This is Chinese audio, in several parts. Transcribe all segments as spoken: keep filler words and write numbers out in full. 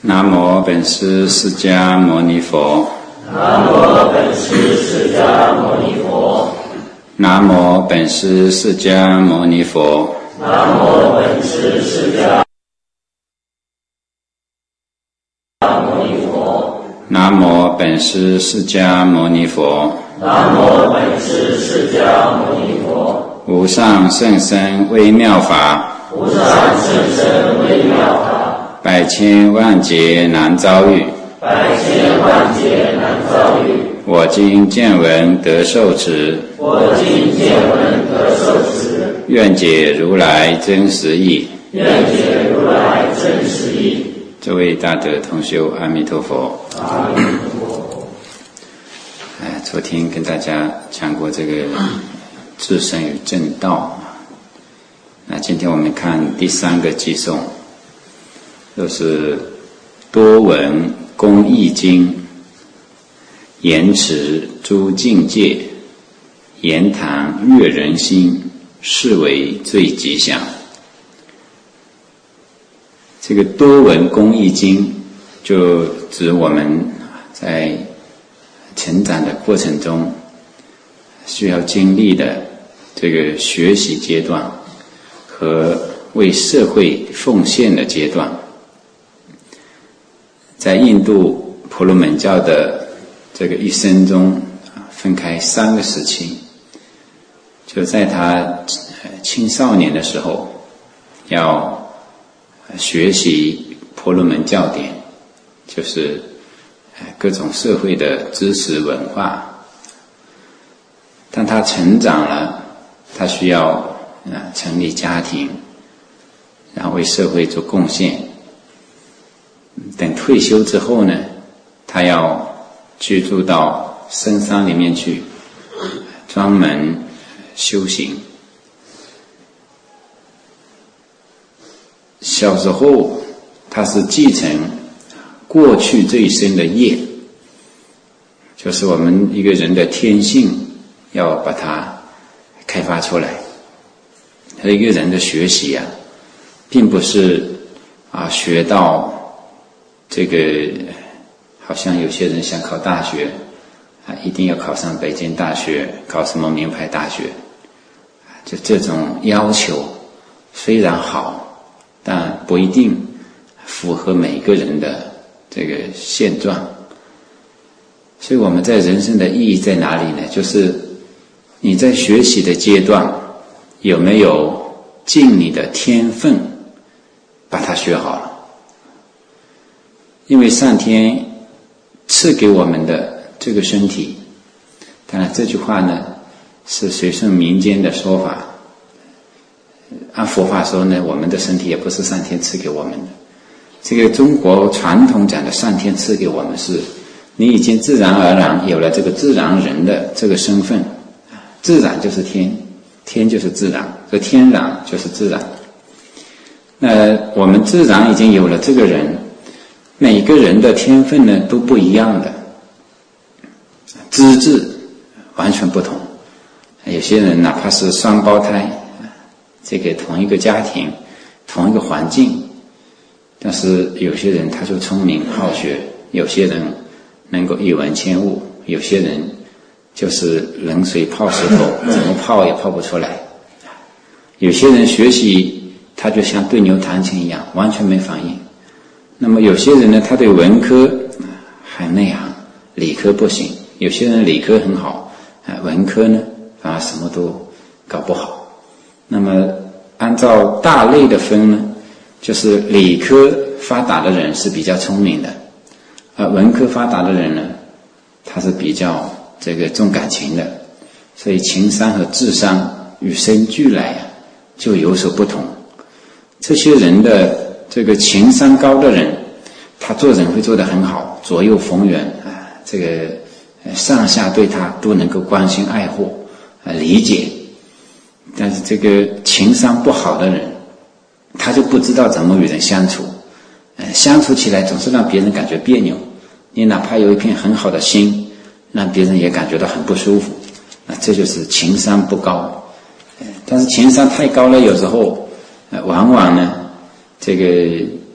南无本师释迦牟尼佛。 南无本师释迦牟尼佛。 南无本师释迦牟尼佛。 南无本师释迦牟尼佛。 南无本师释迦牟尼佛。 南无本师释迦牟尼佛。 无上甚深微妙法， 无上甚深微妙法。 百千万劫难遭遇， 百千万劫难遭遇。 我今见闻得受持， 我今见闻得受持。 愿解如来真实义， 愿解如来真实义。 诸位大德同修，阿弥陀佛。 阿弥陀佛。 哎，昨天跟大家讲过这个自身与正道，那今天我们看第三个偈颂，就是多闻公益经，言持诸境界，言谈悦人心，是为最吉祥。这个多闻公益经就指我们在成长的过程中需要经历的这个学习阶段和为社会奉献的阶段。在印度婆罗门教的这个一生中，分开三个时期。就在他青少年的时候，要学习婆罗门教典，就是各种社会的知识文化。当他成长了，他需要成立家庭，然后为社会做贡献。等退休之后呢，他要居住到深山里面去，专门修行。小时候他是继承过去这一生的业，就是我们一个人的天性要把它开发出来。他一个人的学习啊，并不是啊学到这个好像有些人想考大学啊，一定要考上北京大学，考什么名牌大学，就这种要求虽然好，但不一定符合每个人的这个现状。所以我们在人生的意义在哪里呢？就是你在学习的阶段有没有尽你的天分把它学好了。因为上天赐给我们的这个身体，当然这句话呢是随顺民间的说法，按佛法说呢，我们的身体也不是上天赐给我们的。这个中国传统讲的上天赐给我们，是你已经自然而然有了这个自然人的这个身份。自然就是天，天就是自然，这天然就是自然。那我们自然已经有了这个人，每个人的天分呢都不一样的，资质完全不同。有些人哪怕是双胞胎，这个同一个家庭同一个环境，但是有些人他就聪明好学，有些人能够一闻千悟，有些人就是冷水泡石头，怎么泡也泡不出来。有些人学习他就像对牛弹琴一样，完全没反应。那么有些人呢，他对文科很内行，理科不行。有些人理科很好，文科呢反而什么都搞不好。那么按照大类的分呢，就是理科发达的人是比较聪明的，而文科发达的人呢，他是比较这个重感情的。所以情商和智商与生俱来啊，就有所不同。这些人的这个情商高的人，他做人会做得很好，左右逢源啊，这个上下对他都能够关心爱护啊，理解。但是这个情商不好的人，他就不知道怎么与人相处，呃，相处起来总是让别人感觉别扭。你哪怕有一片很好的心，让别人也感觉到很不舒服，那这就是情商不高。但是情商太高了，有时候呃往往呢这个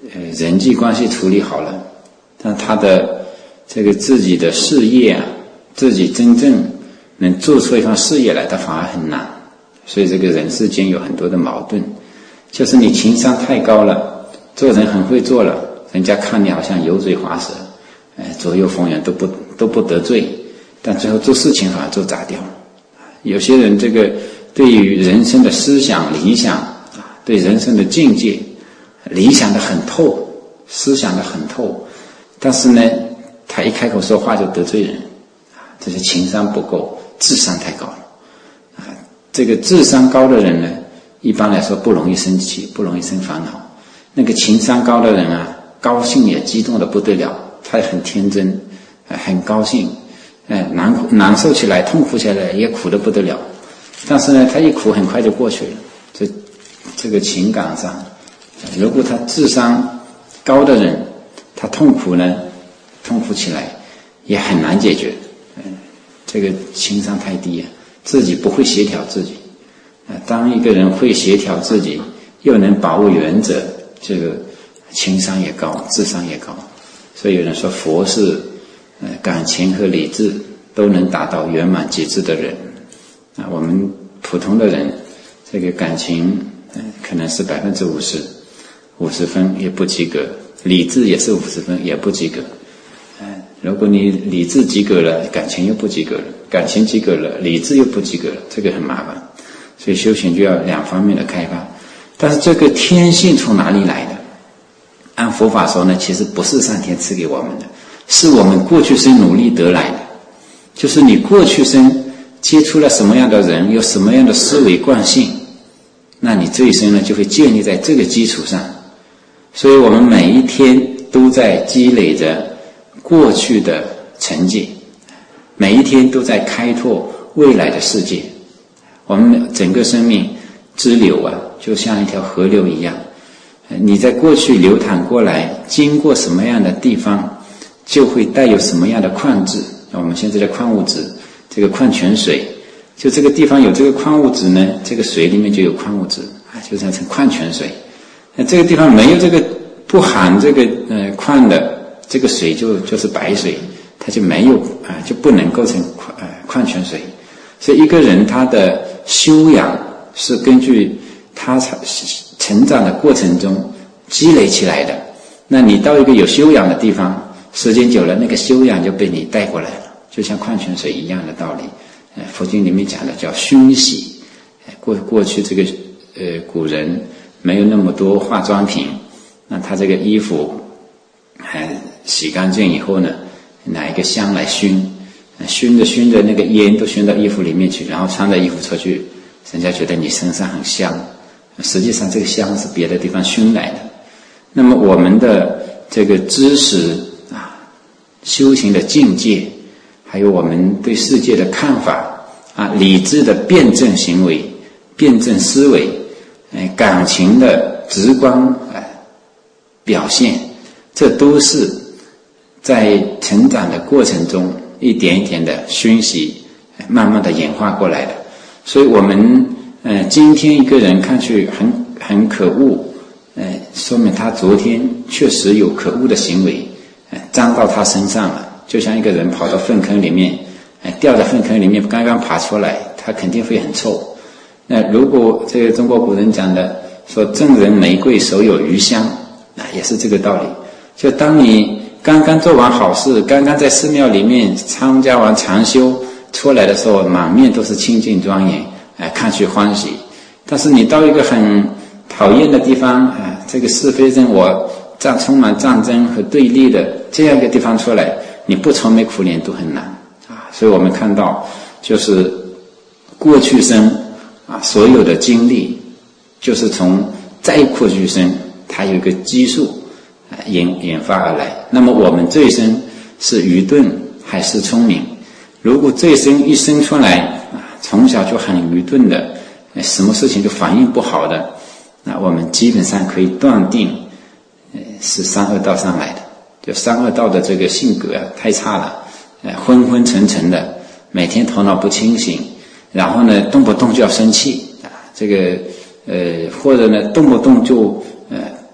呃人际关系处理好了，但他的这个自己的事业啊，自己真正能做出一番事业来，他反而很难。所以这个人世间有很多的矛盾，就是你情商太高了，做人很会做了，人家看你好像油嘴滑舌，哎，左右逢源都不都不得罪，但最后做事情反而做砸掉。有些人这个对于人生的思想理想啊，对人生的境界理想的很透，思想的很透，但是呢，他一开口说话就得罪人，这是情商不够，智商太高了。啊，这个智商高的人呢，一般来说不容易生气，不容易生烦恼。那个情商高的人啊，高兴也激动的不得了，他也很天真，很高兴，难难受起来，痛苦起来也苦得不得了。但是呢，他一苦很快就过去了。这这个情感上，如果他智商高的人，他痛苦呢，痛苦起来也很难解决。这个情商太低啊，自己不会协调自己。当一个人会协调自己，又能把握原则，这个情商也高，智商也高。所以有人说佛是呃感情和理智都能达到圆满极致的人。啊，我们普通的人，这个感情呃可能是百分之五十，五十分也不及格，理智也是五十分也不及格。呃，如果你理智及格了，感情又不及格了，感情及格了，理智又不及格了，这个很麻烦。所以修行就要两方面的开发。但是这个天性从哪里来的？按佛法说呢，其实不是上天赐给我们的，是我们过去生努力得来的。就是你过去生接触了什么样的人，有什么样的思维惯性，那你这一生呢就会建立在这个基础上。所以我们每一天都在积累着过去的成绩，每一天都在开拓未来的世界。我们整个生命支流啊，就像一条河流一样，你在过去流淌过来，经过什么样的地方，就会带有什么样的矿质。我们现在的矿物质，这个矿泉水，就这个地方有这个矿物质呢，这个水里面就有矿物质啊，就像成矿泉水。那这个地方没有这个不含这个呃矿的这个水就就是白水，它就没有啊，就不能构成呃矿泉水。所以一个人他的修养是根据他成长的过程中积累起来的。那你到一个有修养的地方，时间久了，那个修养就被你带过来了，就像矿泉水一样的道理。呃，佛经里面讲的叫熏洗。过过去这个呃古人没有那么多化妆品，那他这个衣服还、呃、洗干净以后呢，拿一个香来熏。熏着熏着，那个烟都熏到衣服里面去，然后穿着衣服出去，人家觉得你身上很香。实际上这个香是别的地方熏来的。那么我们的这个知识啊，修行的境界，还有我们对世界的看法啊，理智的辩证行为、辩证思维，呃，感情的直观呃表现，这都是在成长的过程中一点一点的熏习，慢慢的演化过来的。所以我们呃，今天一个人看去很很可恶，呃，说明他昨天确实有可恶的行为，呃，沾到他身上了。就像一个人跑到粪坑里面，呃，掉在粪坑里面刚刚爬出来，他肯定会很臭。那如果这个中国古人讲的说赠人玫瑰手有余香，那也是这个道理。就当你刚刚做完好事，刚刚在寺庙里面参加完禅修出来的时候，满面都是清净庄严，哎，看去欢喜。但是你到一个很讨厌的地方，哎，这个是非人我战充满战争和对立的这样一个地方出来，你不愁眉苦脸都很难啊。所以我们看到，就是过去生啊，所有的经历，就是从再过去生，它有一个基数。演演发而来。那么我们这一生是愚钝还是聪明？如果这一生一生出来啊，从小就很愚钝的，什么事情就反应不好的，那我们基本上可以断定，呃，是三恶道上来的。就三恶道的这个性格啊，太差了，呃，昏昏沉沉的，每天头脑不清醒，然后呢，动不动就要生气啊，这个呃，或者呢，动不动就呃。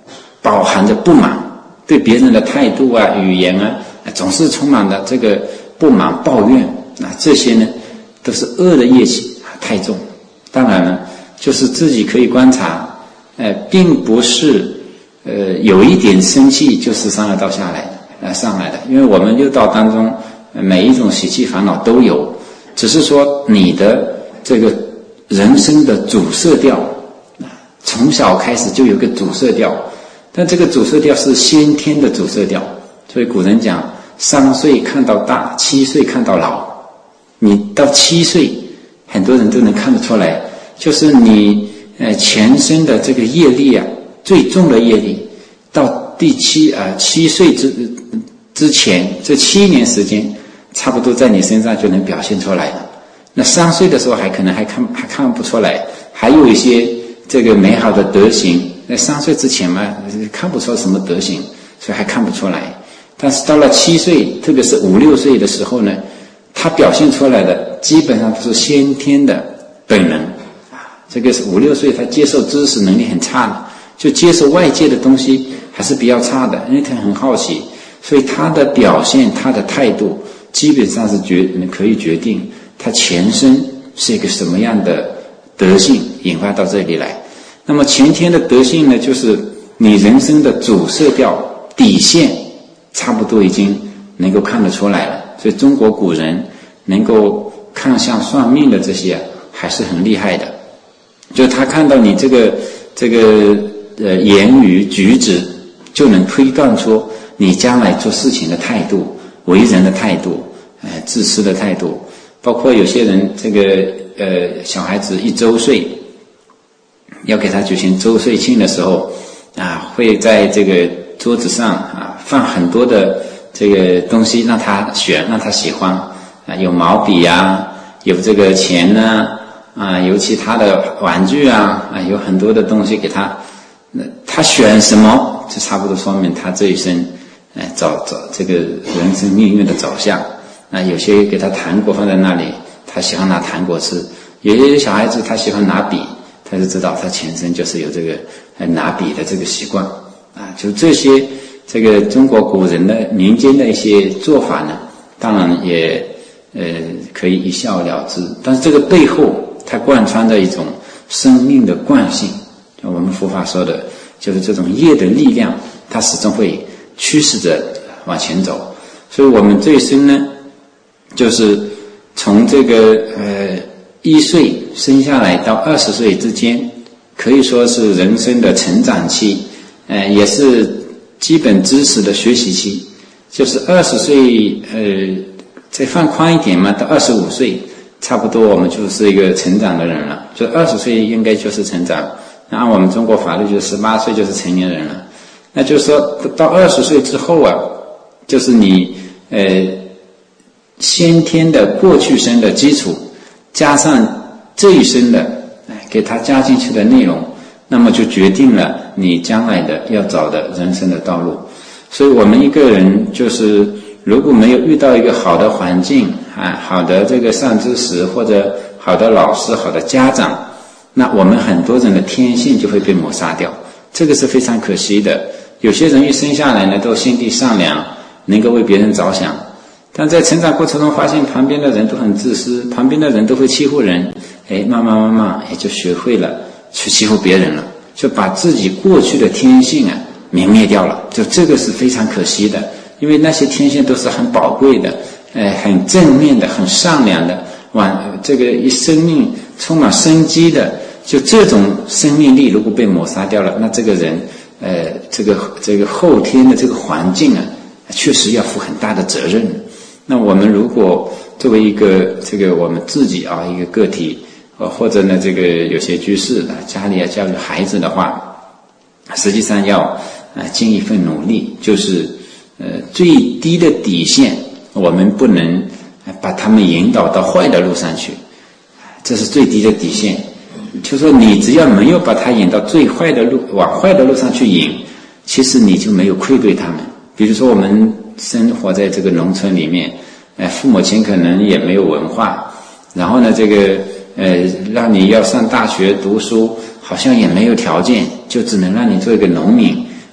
饱含着不满，对别人的态度啊、语言啊，总是充满了这个不满、抱怨啊，这些呢都是恶的业气太重。当然呢，就是自己可以观察，呃，并不是呃有一点生气就是上二道下来的，呃上来的，因为我们六道当中、呃、每一种习气烦恼都有，只是说你的这个人生的主色调，从小开始就有个主色调，但这个主色调是先天的主色调，所以古人讲三岁看到大，七岁看到老。你到七岁，很多人都能看得出来，就是你呃前身的这个业力啊，最重的业力，到第七啊、呃、七岁之之前这七年时间，差不多在你身上就能表现出来了。那三岁的时候还可能还看还看不出来，还有一些这个美好的德行，那三岁之前嘛看不出什么德行，所以还看不出来。但是到了七岁，特别是五六岁的时候呢，他表现出来的基本上都是先天的本能啊。这个是五六岁，他接受知识能力很差的，就接受外界的东西还是比较差的，因为他很好奇，所以他的表现、他的态度，基本上是决可以决定他前身是一个什么样的德性引发到这里来。那么前天的德性呢，就是你人生的主色调底线差不多已经能够看得出来了。所以中国古人能够看相算命的这些还是很厉害的，就他看到你这个这个呃言语举止，就能推断出你将来做事情的态度、为人的态度、呃自私的态度。包括有些人这个呃小孩子一周岁，要给他举行周岁庆的时候啊，会在这个桌子上啊放很多的这个东西让他选，让他喜欢啊，有毛笔啊，有这个钱呢啊，有其他的玩具啊啊，有很多的东西给他，那他选什么就差不多说明他这一生哎走走这个人生命运的走向。那有些给他糖果放在那里，他喜欢拿糖果吃；有些小孩子他喜欢拿笔，他就知道他前身就是有这个拿笔的这个习惯啊。就这些这个中国古人的民间的一些做法呢，当然也呃可以一笑了之，但是这个背后它贯穿着一种生命的惯性，就我们佛法说的就是这种业的力量，它始终会驱使着往前走。所以我们这一生呢，就是从这个呃一岁生下来到二十岁之间，可以说是人生的成长期，呃也是基本知识的学习期。就是二十岁呃再放宽一点嘛，到二十五岁差不多我们就是一个成长的人了，就二十岁应该就是成长，那按我们中国法律就是十八岁就是成年人了。那就是说到二十岁之后啊，就是你呃先天的过去生的基础加上这一生的给它加进去的内容，那么就决定了你将来的要走的人生的道路。所以我们一个人就是如果没有遇到一个好的环境啊，好的这个善知识或者好的老师、好的家长，那我们很多人的天性就会被抹杀掉，这个是非常可惜的。有些人一生下来呢都心地善良，能够为别人着想，但在成长过程中发现旁边的人都很自私，旁边的人都会欺负人，哎，慢慢慢慢也就学会了去欺负别人了，就把自己过去的天性啊泯灭掉了。就这个是非常可惜的，因为那些天性都是很宝贵的，呃，很正面的，很善良的，往这个一生命充满生机的，就这种生命力如果被抹杀掉了，那这个人呃，这个这个后天的这个环境啊，确实要负很大的责任。那我们如果作为一个这个我们自己啊一个个体，呃或者呢这个有些居士啊家里要教育孩子的话，实际上要啊、呃、尽一份努力，就是呃最低的底线，我们不能把他们引导到坏的路上去，这是最低的底线。就说你只要没有把他引到最坏的路，往坏的路上去引，其实你就没有愧对他们。比如说我们生活在这个农村里面，呃，父母亲可能也没有文化，然后呢，这个呃，让你要上大学读书，好像也没有条件，就只能让你做一个农民，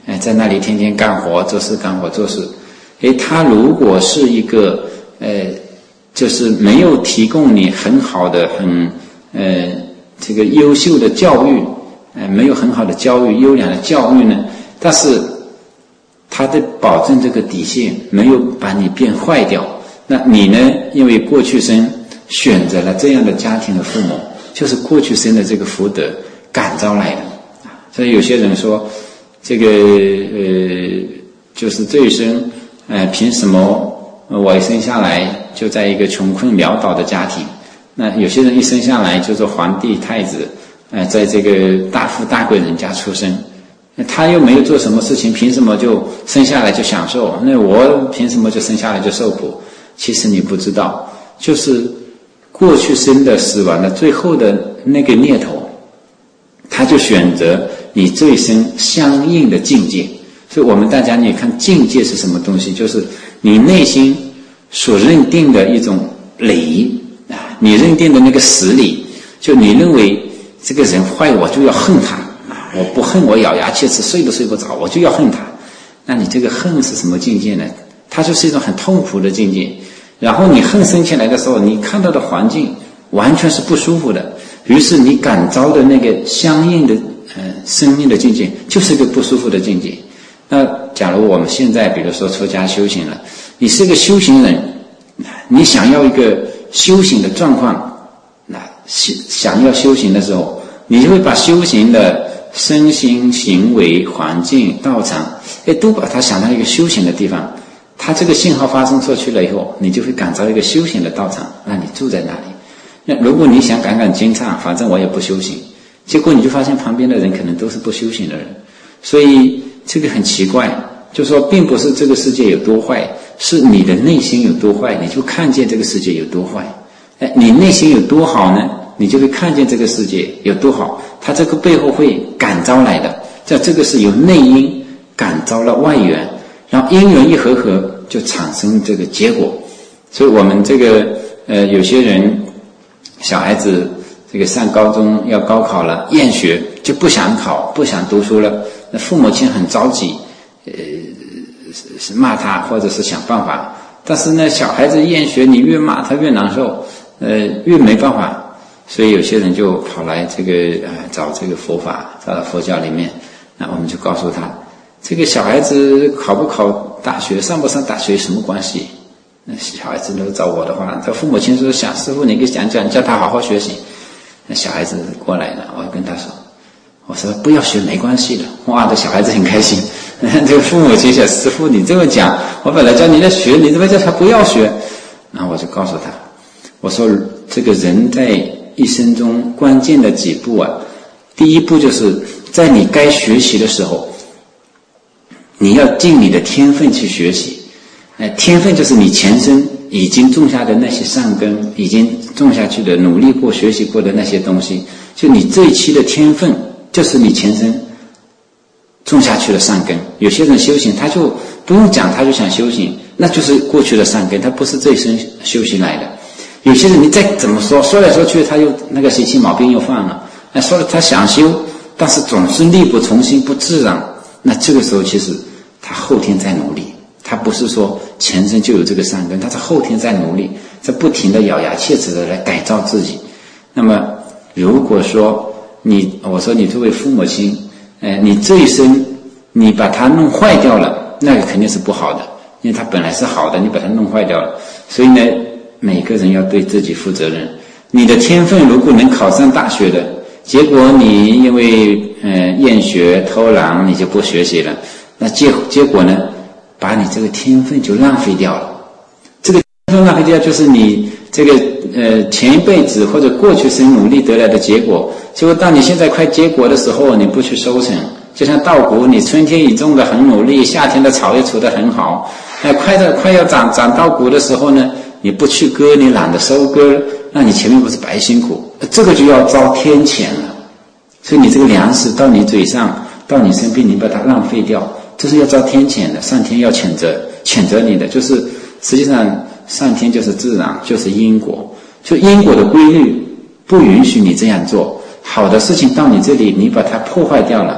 哎，在那里天天干活做事干活做事。哎，他如果是一个呃，就是没有提供你很好的很呃这个优秀的教育，呃，没有很好的教育优良的教育呢，但是他的保证这个底线没有把你变坏掉，那你呢，因为过去生选择了这样的家庭的父母，就是过去生的这个福德感召来的。所以有些人说这个呃就是这一生呃凭什么我一生下来就在一个穷困潦倒的家庭，那有些人一生下来就是皇帝太子呃在这个大富大贵人家出生，他又没有做什么事情，凭什么就生下来就享受？那我凭什么就生下来就受苦？其实你不知道，就是过去生的死亡的最后的那个念头，他就选择你这一生相应的境界。所以我们大家你看境界是什么东西，就是你内心所认定的一种理啊，你认定的那个实理，就你认为这个人坏我就要恨他，我不恨我咬牙切齿睡都睡不着，我就要恨他。那你这个恨是什么境界呢？它就是一种很痛苦的境界。然后你恨生起来的时候，你看到的环境完全是不舒服的，于是你感召的那个相应的呃生命的境界就是一个不舒服的境界。那假如我们现在比如说出家修行了，你是个修行人，你想要一个修行的状况，那想要修行的时候，你就会把修行的身心行为环境道场哎都把它想到一个修行的地方，它这个信号发送出去了以后，你就会感召一个修行的道场，让你住在那里。那如果你想赶赶经忏，反正我也不修行，结果你就发现旁边的人可能都是不修行的人。所以这个很奇怪，就是说并不是这个世界有多坏，是你的内心有多坏，你就看见这个世界有多坏。哎，你内心有多好呢，你就会看见这个世界有多好，它这个背后会感召来的。这这个是由内因感召了外缘，然后因缘一合合就产生这个结果。所以我们这个呃有些人小孩子这个上高中要高考了，厌学就不想考不想读书了，那父母亲很着急，呃是骂他或者是想办法，但是呢小孩子厌学，你越骂他越难受，呃越没办法。所以有些人就跑来这个呃找这个佛法，找到佛教里面，那我们就告诉他，这个小孩子考不考大学上不上大学有什么关系？那小孩子都找我的话，他父母亲说想师父你给讲讲，叫他好好学习。那小孩子过来了，我跟他说，我说不要学没关系的。哇，这小孩子很开心。这个父母亲想师父你这么讲，我本来叫你来学，你怎么叫他不要学？然后我就告诉他，我说这个人在一生中关键的几步啊，第一步就是在你该学习的时候，你要尽你的天分去学习。呃，天分就是你前生已经种下的那些善根，已经种下去的努力过学习过的那些东西，就你这一期的天分就是你前生种下去的善根。有些人修行他就不用讲，他就想修行，那就是过去的善根，他不是这一生修行来的。有些人你再怎么说，说来说去他又那个习气毛病又犯了，那说了他想修，但是总是力不从心不自然，那这个时候其实他后天在努力，他不是说前生就有这个善根，他是后天在努力，在不停的咬牙切齿的来改造自己。那么如果说你我说你作为父母亲，呃你这一生你把它弄坏掉了，那个肯定是不好的，因为它本来是好的，你把它弄坏掉了。所以呢每个人要对自己负责任。你的天分如果能考上大学的，结果你因为呃厌学偷懒你就不学习了，那结结果呢把你这个天分就浪费掉了。这个天分浪费掉就是你这个呃前一辈子或者过去生努力得来的结果，结果当你现在快结果的时候你不去收成，就像稻谷，你春天你种的很努力，夏天的草也除得很好，那快到快要长长稻谷的时候呢，你不去割，你懒得收割，那你前面不是白辛苦？这个就要遭天谴了。所以你这个粮食到你嘴上，到你身边，你把它浪费掉，这是要遭天谴的，上天要谴责谴责你的。就是实际上上天就是自然，就是因果，就因果的规律不允许你这样做。好的事情到你这里，你把它破坏掉了，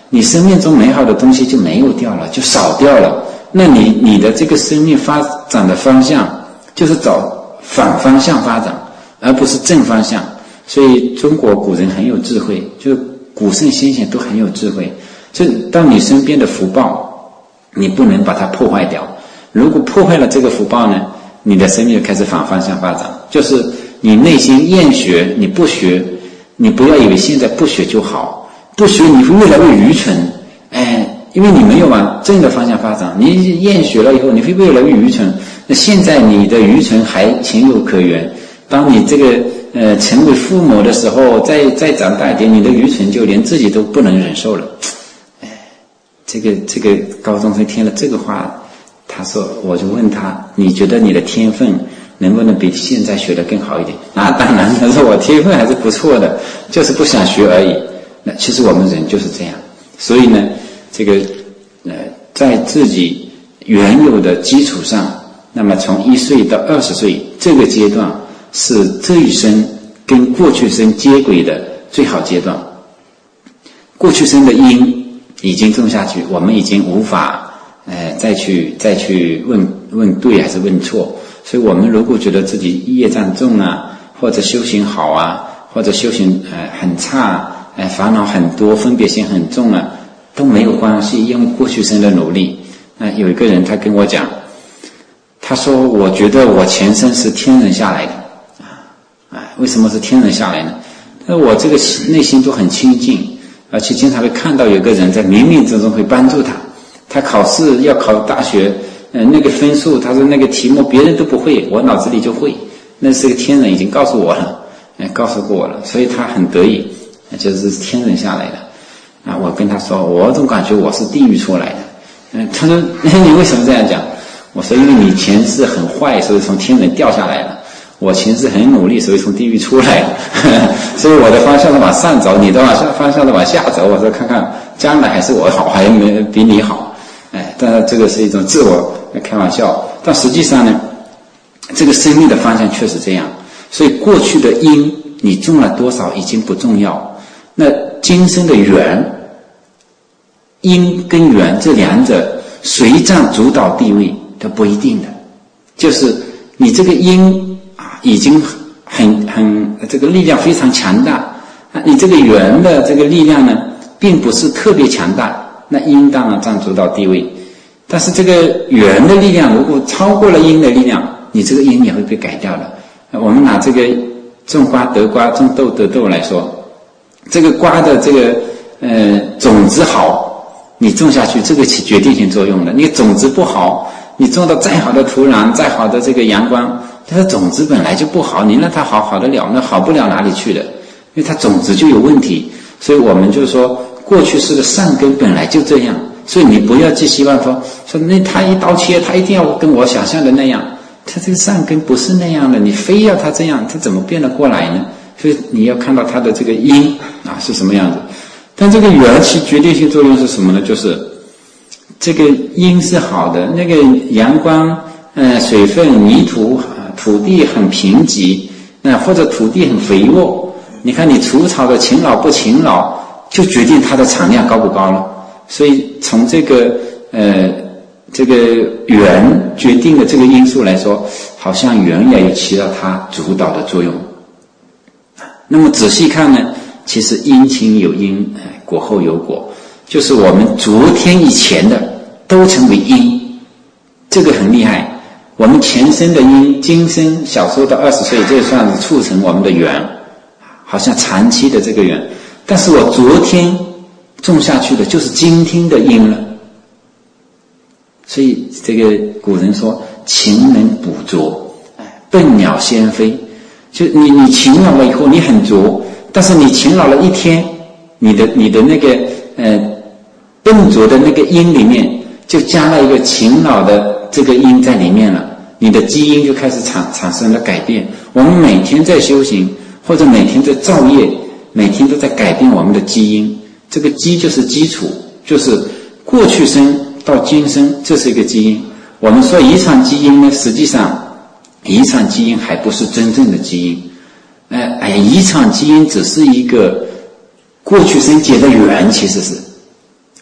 你生命中美好的东西就没有掉了，就少掉了。那你你的这个生命发展的方向就是找反方向发展，而不是正方向。所以中国古人很有智慧，就古圣先贤都很有智慧。就当你身边的福报，你不能把它破坏掉。如果破坏了这个福报呢，你的生命就开始反方向发展。就是你内心厌学，你不学，你不要以为现在不学就好，不学你会越来越愚蠢。哎，因为你没有往正的方向发展，你厌学了以后，你会越来越愚蠢。那现在你的愚蠢还情有可原，当你这个呃成为父母的时候，再再长大一点，你的愚蠢就连自己都不能忍受了。哎，这个这个高中生听了这个话，他说，我就问他，你觉得你的天分能不能比现在学得更好一点？那当然，他说我天分还是不错的，就是不想学而已。那其实我们人就是这样，所以呢，这个呃，在自己原有的基础上，那么从一岁到二十岁这个阶段是这一生跟过去生接轨的最好阶段。过去生的因已经种下去，我们已经无法呃再去再去问问对还是问错。所以我们如果觉得自己业障重啊，或者修行好啊，或者修行呃很差，呃烦恼很多，分别心很重啊，都没有关系，因为过去生的努力。那、呃、有一个人他跟我讲，他说我觉得我前生是天人下来的啊，为什么是天人下来呢？那我这个内心都很清净，而且经常会看到有个人在冥冥之中会帮助他。他考试要考大学，呃，那个分数，他说那个题目别人都不会，我脑子里就会，那是个天人已经告诉我了，呃，告诉过我了，所以他很得意，就是天人下来的。啊，我跟他说，我总感觉我是地狱出来的。嗯、呃，他说你为什么这样讲？我说因为你前世很坏，所以从天人掉下来了。我前世很努力，所以从地狱出来了。所以我的方向是往上走，你的往上方向是往下走。我说看看将来还是我好，还没比你好。哎，当然这个是一种自我开玩笑，但实际上呢，这个生命的方向确实这样。所以过去的因你种了多少已经不重要，那今生的缘，因跟缘这两者谁占主导地位都不一定的。就是你这个因啊已经很很这个力量非常强大，啊，你这个缘的这个力量呢并不是特别强大，那因当然占主导地位。但是这个缘的力量如果超过了因的力量，你这个因也会被改掉的。我们拿这个种瓜得瓜，种豆得豆来说，这个瓜的这个呃种子好，你种下去这个起决定性作用的。你种子不好，你种到再好的土壤，再好的这个阳光，它的种子本来就不好，你让它好好得了，那好不了哪里去的，因为它种子就有问题。所以我们就说过去式的善根本来就这样，所以你不要寄希望说说那他一刀切，他一定要跟我想象的那样，他这个善根不是那样的，你非要他这样，他怎么变得过来呢？所以你要看到他的这个因啊是什么样子。但这个缘起决定性作用是什么呢？就是这个因是好的，那个阳光、呃水分、泥土、啊、土地很贫瘠，那、呃、或者土地很肥沃，你看你除草的勤劳不勤劳，就决定它的产量高不高了。所以从这个呃这个缘决定的这个因素来说，好像缘也有起到它主导的作用。那么仔细看呢，其实因前有因，果后有果，就是我们昨天以前的都成为因，这个很厉害。我们前生的因，今生小时候到二十岁，这算是促成我们的缘，好像长期的这个缘。但是我昨天种下去的就是今天的因了。所以这个古人说勤能补拙，笨鸟先飞。就你你勤劳了以后你很拙，但是你勤劳了一天，你的你的那个呃笨拙的那个因里面就加了一个勤劳的这个因在里面了，你的基因就开始产产生了改变。我们每天在修行，或者每天在造业，每天都在改变我们的基因。这个基就是基础，就是过去生到今生，这是一个基因。我们说遗传基因呢，实际上遗传基因还不是真正的基因。呃，哎呀，遗传基因只是一个过去生结的缘，其实是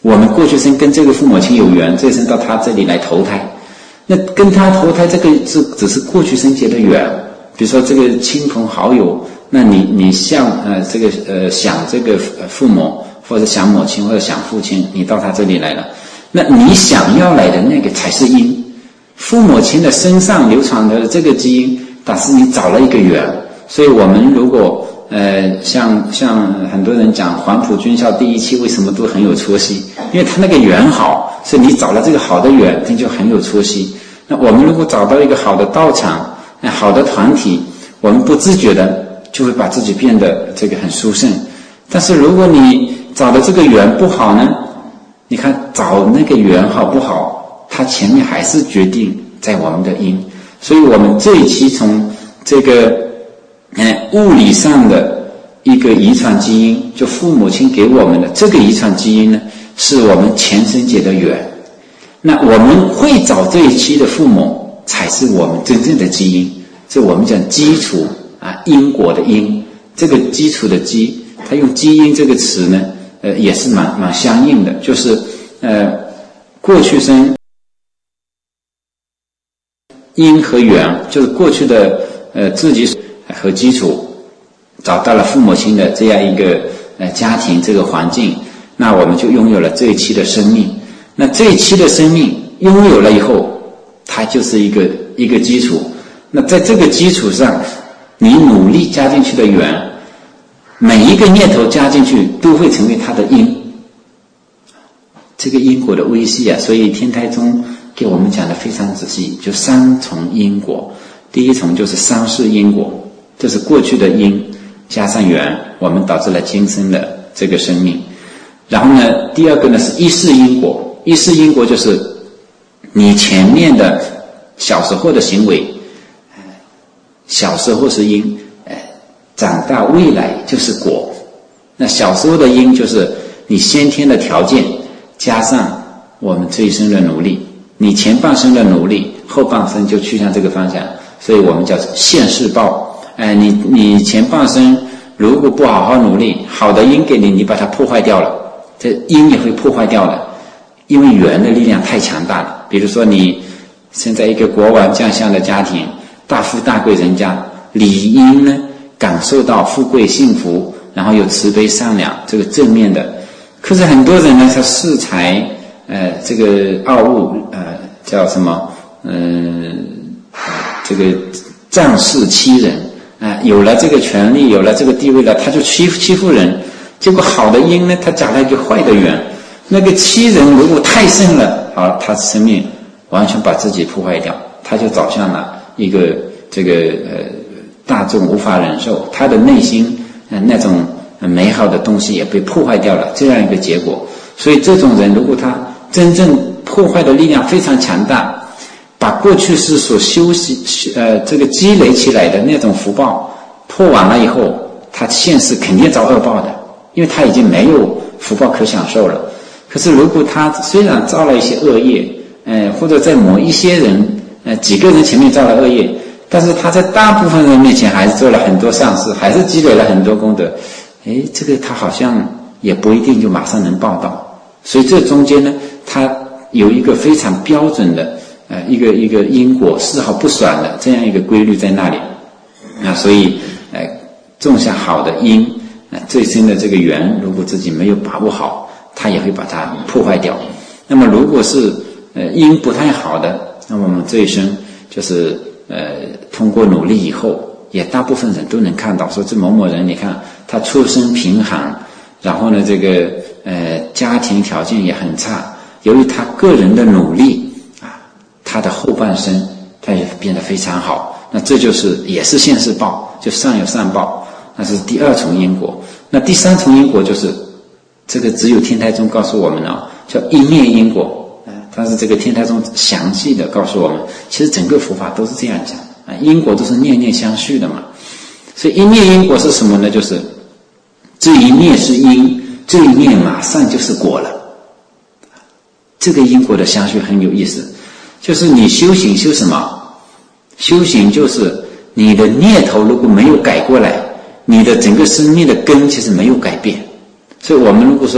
我们过去生跟这个父母亲有缘，这一生到他这里来投胎，那跟他投胎这个是只是过去生结的缘。比如说这个亲朋好友，那你你想呃这个呃想这个父母，或者想母亲，或者想父亲，你到他这里来了，那你想要来的那个才是因。父母亲的身上流传的这个基因，但是你找了一个缘。所以我们如果呃像像很多人讲黄埔军校第一期为什么都很有出息，因为他那个缘好，所以你找了这个好的缘，他就很有出息。那我们如果找到一个好的道场，好的团体，我们不自觉的就会把自己变得这个很殊胜。但是如果你找的这个缘不好呢，你看找那个缘好不好，它前面还是决定在我们的因。所以我们这一期从这个呃物理上的一个遗传基因，就父母亲给我们的这个遗传基因呢，是我们前生结的缘。那我们会找这一期的父母，才是我们真正的基因。这我们讲基础啊，因果的因，这个基础的基，它用基因这个词呢，呃，也是蛮蛮相应的，就是呃，过去生因和缘，就是过去的呃自己和基础，找到了父母亲的这样一个呃家庭这个环境，那我们就拥有了这一期的生命。那这一期的生命拥有了以后，它就是一个一个基础。那在这个基础上，你努力加进去的缘，每一个念头加进去都会成为它的因。这个因果的微细啊，所以天台宗给我们讲的非常仔细，就三重因果。第一重就是三世因果，这是过去的因加上缘，我们导致了今生的这个生命。然后呢，第二个呢是一世因果。一世因果就是你前面的小时候的行为，小时候是因，长大未来就是果。那小时候的因就是你先天的条件加上我们这一生的努力，你前半生的努力，后半生就去向这个方向，所以我们叫现世报。哎，你你前半生如果不好好努力，好的因给你，你把它破坏掉了，这因也会破坏掉的。因为缘的力量太强大了。比如说你生在一个国王将相的家庭，大富大贵人家，理应呢感受到富贵幸福，然后有慈悲善良这个正面的。可是很多人呢，他恃才呃这个傲物，呃叫什么嗯、呃、这个仗势欺人啊、呃，有了这个权利，有了这个地位了，他就欺负欺负人。结果好的因呢，他加了一个坏的缘。那个欺人如果太甚了，好，他生命完全把自己破坏掉，他就走向了一个这个呃大众无法忍受，他的内心呃那种美好的东西也被破坏掉了，这样一个结果。所以这种人如果他真正破坏的力量非常强大，把过去世所修习呃这个积累起来的那种福报破完了以后，他现世肯定遭恶报的，因为他已经没有福报可享受了。可是如果他虽然造了一些恶业，呃，或者在某一些人，呃，几个人前面造了恶业，但是他在大部分人面前还是做了很多善事，还是积累了很多功德，诶，这个他好像也不一定就马上能报到。所以这中间呢，他有一个非常标准的，呃，一个一个因果丝毫不爽的这样一个规律在那里。啊，所以，呃，种下好的因，呃，最深的这个缘，如果自己没有把握好，它也会把它破坏掉。那么如果是呃因不太好的，那么我们这一生就是呃通过努力以后，也大部分人都能看到，说这某某人，你看他出身贫寒，然后呢这个呃家庭条件也很差，由于他个人的努力啊，他的后半生他也变得非常好。那这就是也是现世报，就善有善报，那是第二重因果。那第三重因果就是这个只有天台宗告诉我们了，叫一念因果。但是这个天台宗详细的告诉我们，其实整个佛法都是这样讲啊，因果都是念念相续的嘛。所以一念因果是什么呢？就是这一念是因，这一念马上就是果了。这个因果的相续很有意思，就是你修行修什么？修行就是你的念头如果没有改过来，你的整个生命的根其实没有改变。所以我们如果说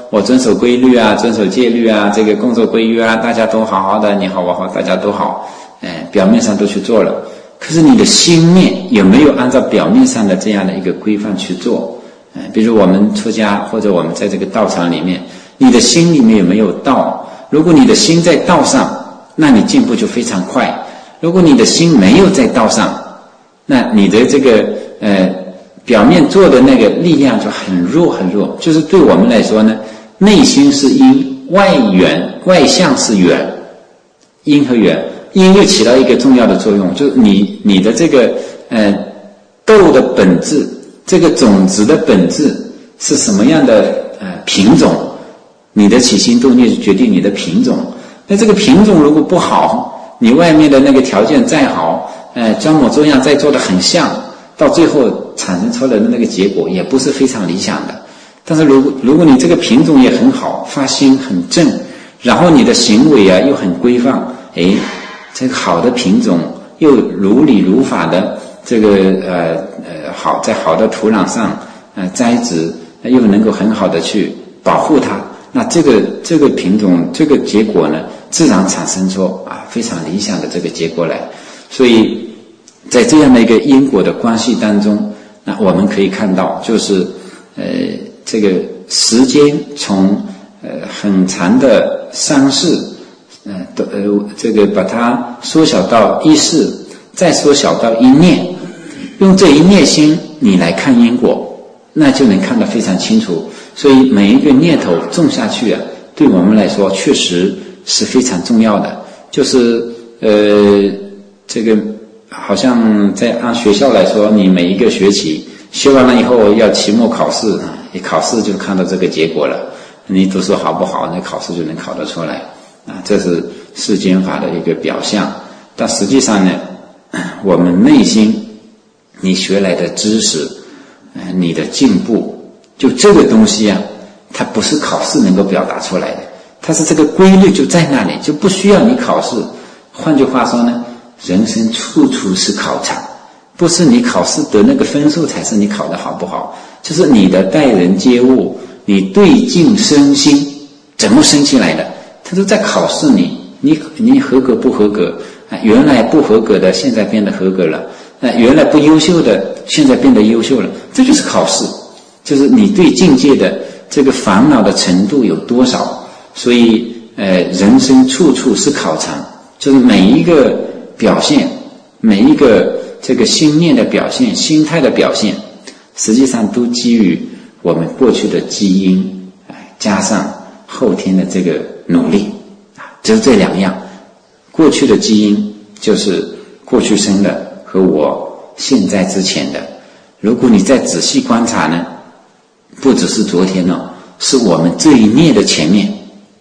我遵守规律啊，遵守戒律啊，这个工作规律啊，大家都好好的，你好我好，大家都好，哎，表面上都去做了，可是你的心念有没有按照表面上的这样的一个规范去做？哎，比如我们出家或者我们在这个道场里面，你的心里面有没有道？如果你的心在道上，那你进步就非常快；如果你的心没有在道上，那你的这个呃表面做的那个力量就很弱很弱。就是对我们来说呢，内心是因，外缘外相是缘，因和缘，因又起到一个重要的作用，就是你你的这个呃豆的本质，这个种子的本质是什么样的呃品种，你的起心动念决定你的品种。那这个品种如果不好，你外面的那个条件再好，呃装模作样再做得很像，到最后产生出来的那个结果也不是非常理想的。但是如果如果你这个品种也很好，发心很正，然后你的行为啊又很规范，诶，这个好的品种又如理如法的这个呃呃好，在好的土壤上呃栽植，又能够很好的去保护它，那这个这个品种这个结果呢，自然产生出啊非常理想的这个结果来。所以在这样的一个因果的关系当中，那我们可以看到，就是呃这个时间从呃很长的三世，呃呃这个把它缩小到一世，再缩小到一念，用这一念心你来看因果，那就能看得非常清楚。所以每一个念头种下去啊，对我们来说确实是非常重要的。就是呃这个好像在按学校来说，你每一个学期学完了以后要期末考试，你考试就看到这个结果了，你读书好不好，那考试就能考得出来啊，这是世间法的一个表象。但实际上呢，我们内心你学来的知识，你的进步，就这个东西啊，它不是考试能够表达出来的，它是这个规律就在那里，就不需要你考试。换句话说呢，人生处处是考场，不是你考试得那个分数才是你考得好不好，就是你的待人接物，你对境生心怎么生起来的，它都在考试你，你你合格不合格啊？原来不合格的现在变得合格了，啊，原来不优秀的现在变得优秀了，这就是考试，就是你对境界的这个烦恼的程度有多少。所以呃，人生处处是考场，就是每一个表现，每一个这个心念的表现，心态的表现，实际上都基于我们过去的基因，加上后天的这个努力，就是这两样。过去的基因就是过去生的和我现在之前的，如果你再仔细观察呢，不只是昨天哦，是我们这一念的前面。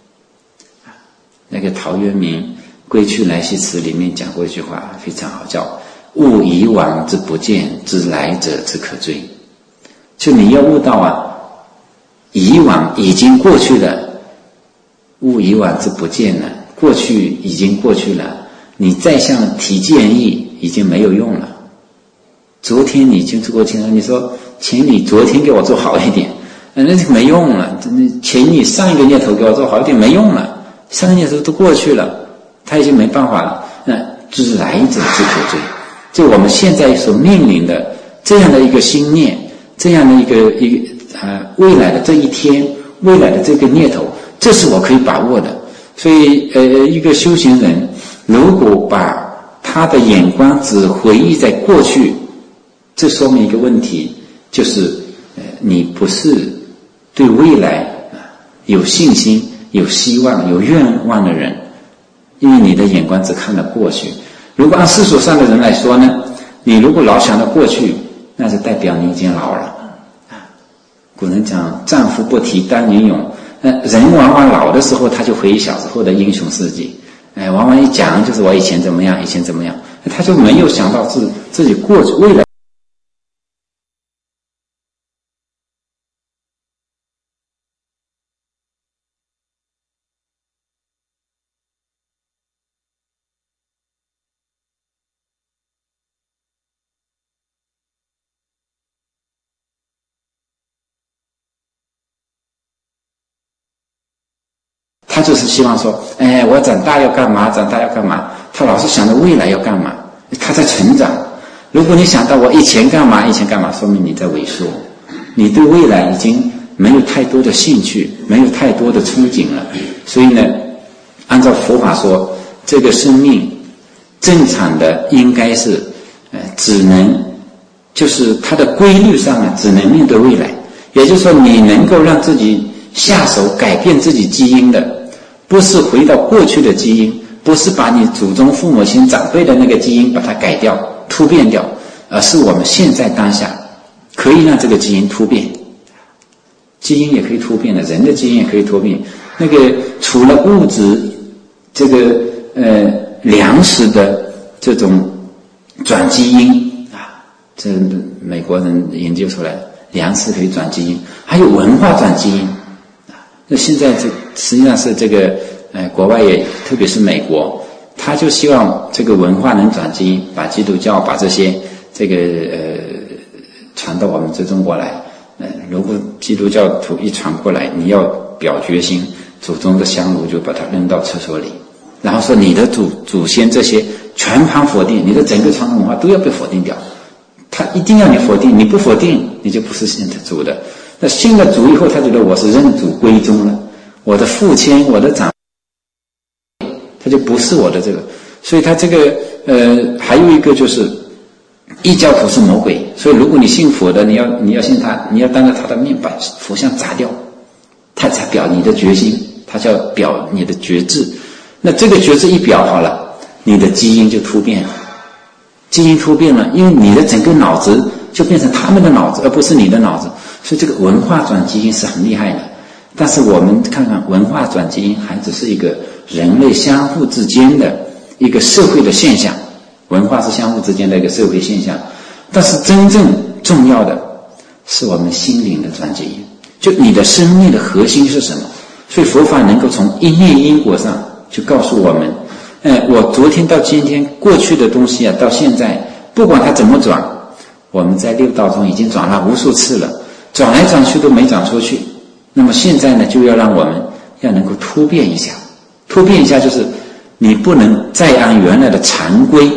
那个陶渊明《归去来兮辞》里面讲过一句话非常好，叫悟以往之不见，知来者之可追。就你要悟到啊，以往已经过去了，悟以往之不见了，过去已经过去了，你再向提建议已经没有用了。昨天你就过去了，你说请你昨天给我做好一点，那就没用了。请你上一个念头给我做好一点，没用了。上个念头都过去了，他已经没办法了。那知来者之可追，就我们现在所面临的这样的一个心念，这样的一个一个呃未来的这一天，未来的这个念头，这是我可以把握的。所以呃，一个修行人如果把他的眼光只回忆在过去，这说明一个问题，就是呃你不是对未来有信心、有希望、有愿望的人，因为你的眼光只看到过去。如果按世俗上的人来说呢，你如果老想到过去，那就代表你已经老了。古人讲丈夫不提当年勇，呃，人往往老的时候他就回忆小时候的英雄事迹，哎，往往一讲就是我以前怎么样，以前怎么样，他就没有想到自自己过去未来。 他就是希望说，哎，我长大要干嘛？长大要干嘛？他老是想着未来要干嘛？他在成长。如果你想到我以前干嘛，以前干嘛，说明你在萎缩，你对未来已经没有太多的兴趣，没有太多的憧憬了。所以呢，按照佛法说，这个生命正常的应该是，呃，只能就是它的规律上啊，只能面对未来。也就是说，你能够让自己下手改变自己基因的，不是回到过去的基因，不是把你祖宗父母亲长辈的那个基因把它改掉突变掉，而是我们现在当下可以让这个基因突变。基因也可以突变的，人的基因也可以突变。那个除了物质这个呃粮食的这种转基因啊，这美国人研究出来，粮食可以转基因，还有文化转基因啊。那现在这实际上是这个呃国外也特别是美国，他就希望这个文化能转基因，把基督教把这些这个呃传到我们这中国来。呃，如果基督教徒一传过来，你要表决心，祖宗的香炉就把它扔到厕所里，然后说你的祖祖先这些全盘否定，你的整个传统文化都要被否定掉。他一定要你否定，你不否定，你就不是信的主的。那信了主以后，他觉得我是认祖归宗了，我的父亲，我的长辈，他就不是我的这个。所以他这个呃，还有一个就是异教徒是魔鬼，所以如果你信佛的，你要你要信他，你要当着他的面把佛像砸掉，他才表你的决心，他叫表你的觉知。那这个觉知一表好了，你的基因就突变了，基因突变了，因为你的整个脑子就变成他们的脑子，而不是你的脑子。所以这个文化转基因是很厉害的。但是我们看看文化转基因还只是一个人类相互之间的一个社会的现象，文化是相互之间的一个社会现象，但是真正重要的是我们心灵的转基因，就你的生命的核心是什么。所以佛法能够从一念因果上就告诉我们，呃，我昨天到今天过去的东西啊，到现在不管它怎么转，我们在六道中已经转了无数次了，转来转去都没转出去。那么现在呢，就要让我们要能够突变一下，突变一下就是你不能再按原来的常规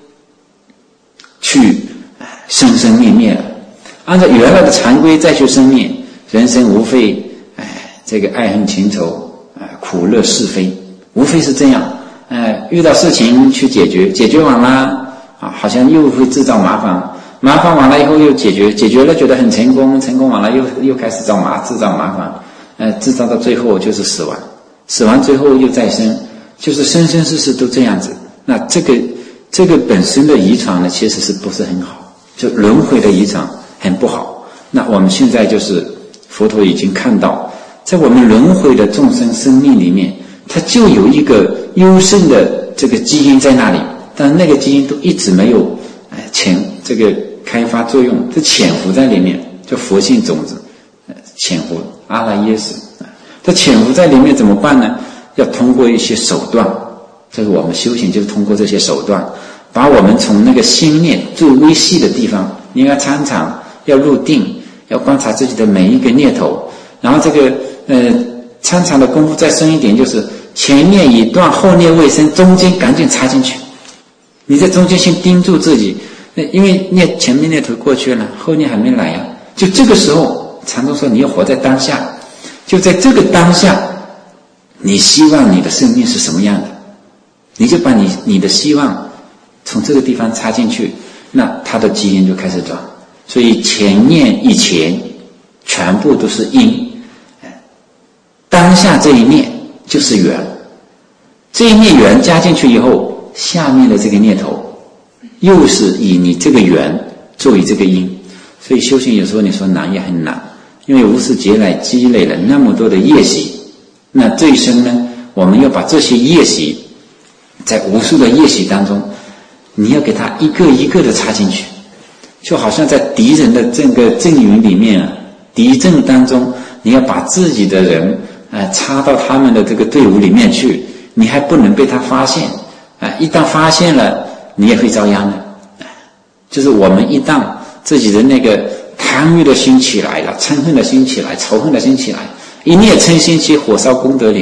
去生生灭灭了，按照原来的常规再去生灭，人生无非哎这个爱恨情仇啊、苦乐是非，无非是这样。哎，遇到事情去解决，解决完了啊，好像又会制造麻烦，麻烦完了以后又解决，解决了觉得很成功，成功完了又又开始找麻制造麻烦，呃，制造到最后就是死亡，死亡最后又再生，就是生生世世都这样子。那这个这个本身的遗传呢，其实是不是很好？就轮回的遗传很不好。那我们现在就是佛陀已经看到，在我们轮回的众生生命里面，它就有一个优胜的这个基因在那里，但那个基因都一直没有哎潜这个开发作用，就潜伏在里面，叫佛性种子，潜伏阿赖耶识。这潜伏在里面怎么办呢？要通过一些手段，这是我们修行，就是通过这些手段，把我们从那个心念最微细的地方，你要参禅，要入定，要观察自己的每一个念头，然后这个呃参禅的功夫再深一点，就是前念已断，后念未生，中间赶紧插进去。你在中间先盯住自己，因为念前面念头过去了，后念还没来呀、啊。就这个时候，禅宗说你要活在当下，就在这个当下，你希望你的生命是什么样的，你就把你你的希望从这个地方插进去，那它的基因就开始转。所以前念以前全部都是因，当下这一念就是缘，这一念缘加进去以后，下面的这个念头又是以你这个缘作为这个因。所以修行有时候你说难也很难，因为无始劫来积累了那么多的业习，那这一生呢，我们要把这些业习在无数的业习当中，你要给它一个一个的插进去，就好像在敌人的这个阵营里面啊，敌阵当中，你要把自己的人呃插到他们的这个队伍里面去，你还不能被他发现啊、呃！一旦发现了，你也会遭殃的。就是我们一旦自己的那个贪欲的心起来了，嗔恨的心起来，仇恨的心起来，一念嗔心起，火烧功德林，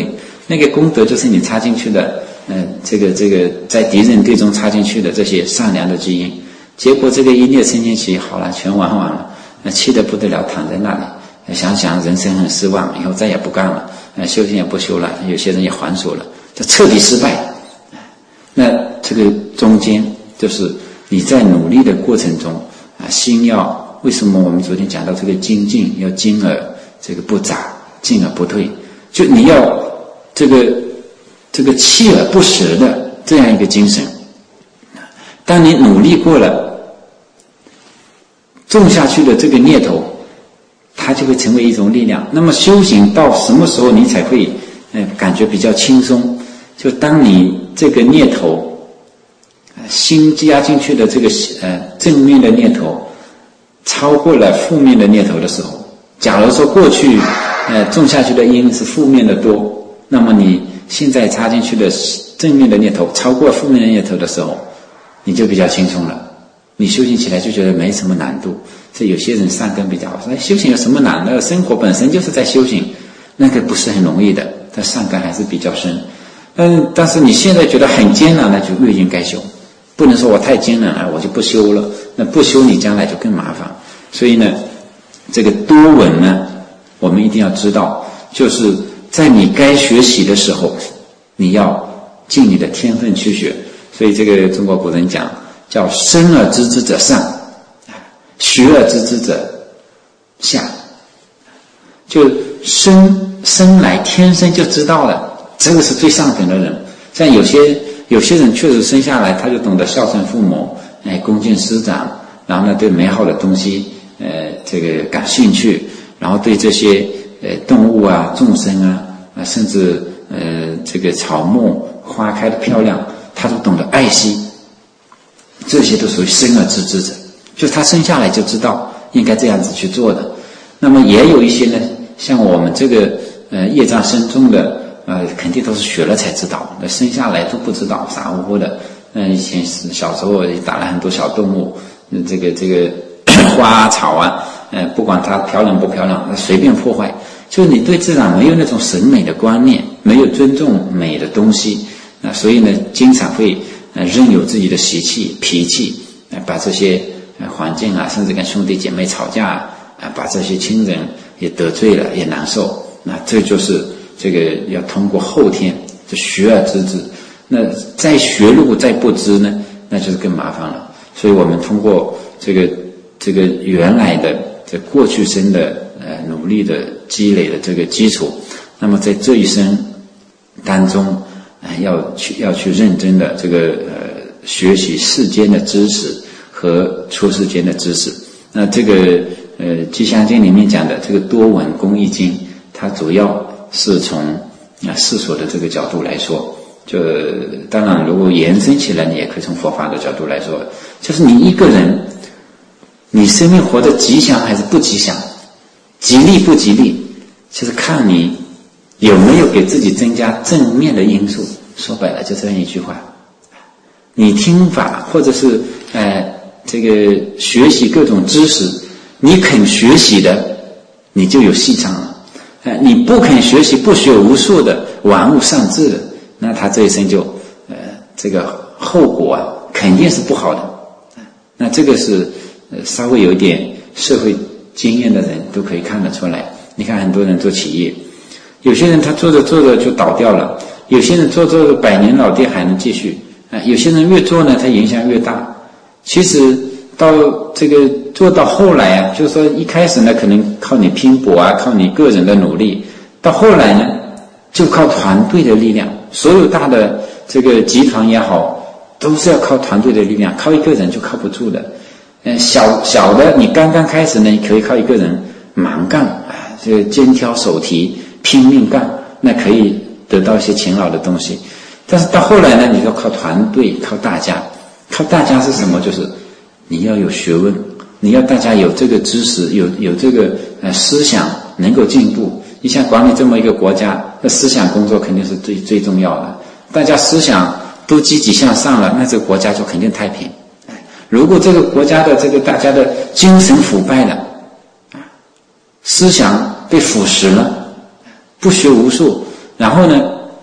那个功德就是你插进去的，呃，这个这个在敌人队中插进去的这些善良的基因，结果这个一念生进去，好了，全玩完了，那气得不得了，躺在那里，想想人生很失望，以后再也不干了，呃，修行也不修了，有些人也还俗了，就彻底失败。那这个中间就是你在努力的过程中啊，心要为什么我们昨天讲到这个精进要精而这个不杂，进而不退，就你要这个这个锲而不舍的这样一个精神。当你努力过了，种下去的这个念头，它就会成为一种力量。那么修行到什么时候你才会呃感觉比较轻松？就当你这个念头新加进去的这个呃正面的念头超过了负面的念头的时候，假如说过去呃种下去的因是负面的多，那么你现在插进去的正面的念头超过负面的念头的时候，你就比较轻松了，你修行起来就觉得没什么难度。这有些人善根比较好，说修行有什么难的？生活本身就是在修行，那个不是很容易的，但善根还是比较深。嗯，但是你现在觉得很艰难，那就越应该修，不能说我太艰难了，我就不修了。那不修，你将来就更麻烦。所以呢，这个多闻呢，我们一定要知道，就是在你该学习的时候，你要尽你的天分去学。所以这个中国古人讲，叫生而知之者上，学而知之者下。就生生来天生就知道了。这个是最上等的人，像有些有些人确实生下来他就懂得孝顺父母，哎，恭敬师长，然后呢对美好的东西，呃，这个感兴趣，然后对这些呃动物啊、众生啊，啊甚至呃这个草木花开的漂亮，他都懂得爱惜，这些都属于生而知之者，就是他生下来就知道应该这样子去做的。那么也有一些呢，像我们这个呃业障深重的。呃，肯定都是学了才知道，那生下来都不知道，傻乎乎的。嗯，以前小时候打了很多小动物，嗯，这个这个花草啊，呃，不管它漂亮不漂亮，随便破坏。就是你对自然没有那种审美的观念，没有尊重美的东西，那所以呢，经常会呃任由自己的习气、脾气，呃，把这些呃环境啊，甚至跟兄弟姐妹吵架啊，呃，把这些亲人也得罪了，也难受。那这就是。这个要通过后天就学而知之，那再学如果再不知呢，那就是更麻烦了。所以我们通过这个这个原来的这过去生的呃努力的积累的这个基础，那么在这一生当中，呃、要去要去认真的这个呃学习世间的知识和出世间的知识。那这个呃《吉祥经》里面讲的这个多闻公益经，它主要是从啊世俗的这个角度来说，就当然如果延伸起来，你也可以从佛法的角度来说，就是你一个人，你生命活得吉祥还是不吉祥，吉利不吉利，就是看你有没有给自己增加正面的因素。说白了就这样一句话，你听法或者是呃这个学习各种知识，你肯学习的，你就有戏唱了。呃，你不肯学习，不学无术的，玩物丧志的，那他这一生就，呃，这个后果啊，肯定是不好的。那这个是，呃，稍微有一点社会经验的人都可以看得出来。你看很多人做企业，有些人他做着做着就倒掉了，有些人做做着百年老店还能继续，啊、呃，有些人越做呢，他影响越大。其实到这个做到后来啊，就是说一开始呢可能靠你拼搏啊，靠你个人的努力，到后来呢就靠团队的力量。所有大的这个集团也好，都是要靠团队的力量，靠一个人就靠不住的。嗯，小小的你刚刚开始呢，你可以靠一个人蛮干啊，这个肩挑手提拼命干，那可以得到一些勤劳的东西。但是到后来呢，你要靠团队，靠大家。靠大家是什么？就是你要有学问，你要大家有这个知识，有有这个呃思想能够进步。你像管理这么一个国家，那思想工作肯定是最最重要的。大家思想都积极向上了，那这个国家就肯定太平。如果这个国家的这个大家的精神腐败了，思想被腐蚀了，不学无术，然后呢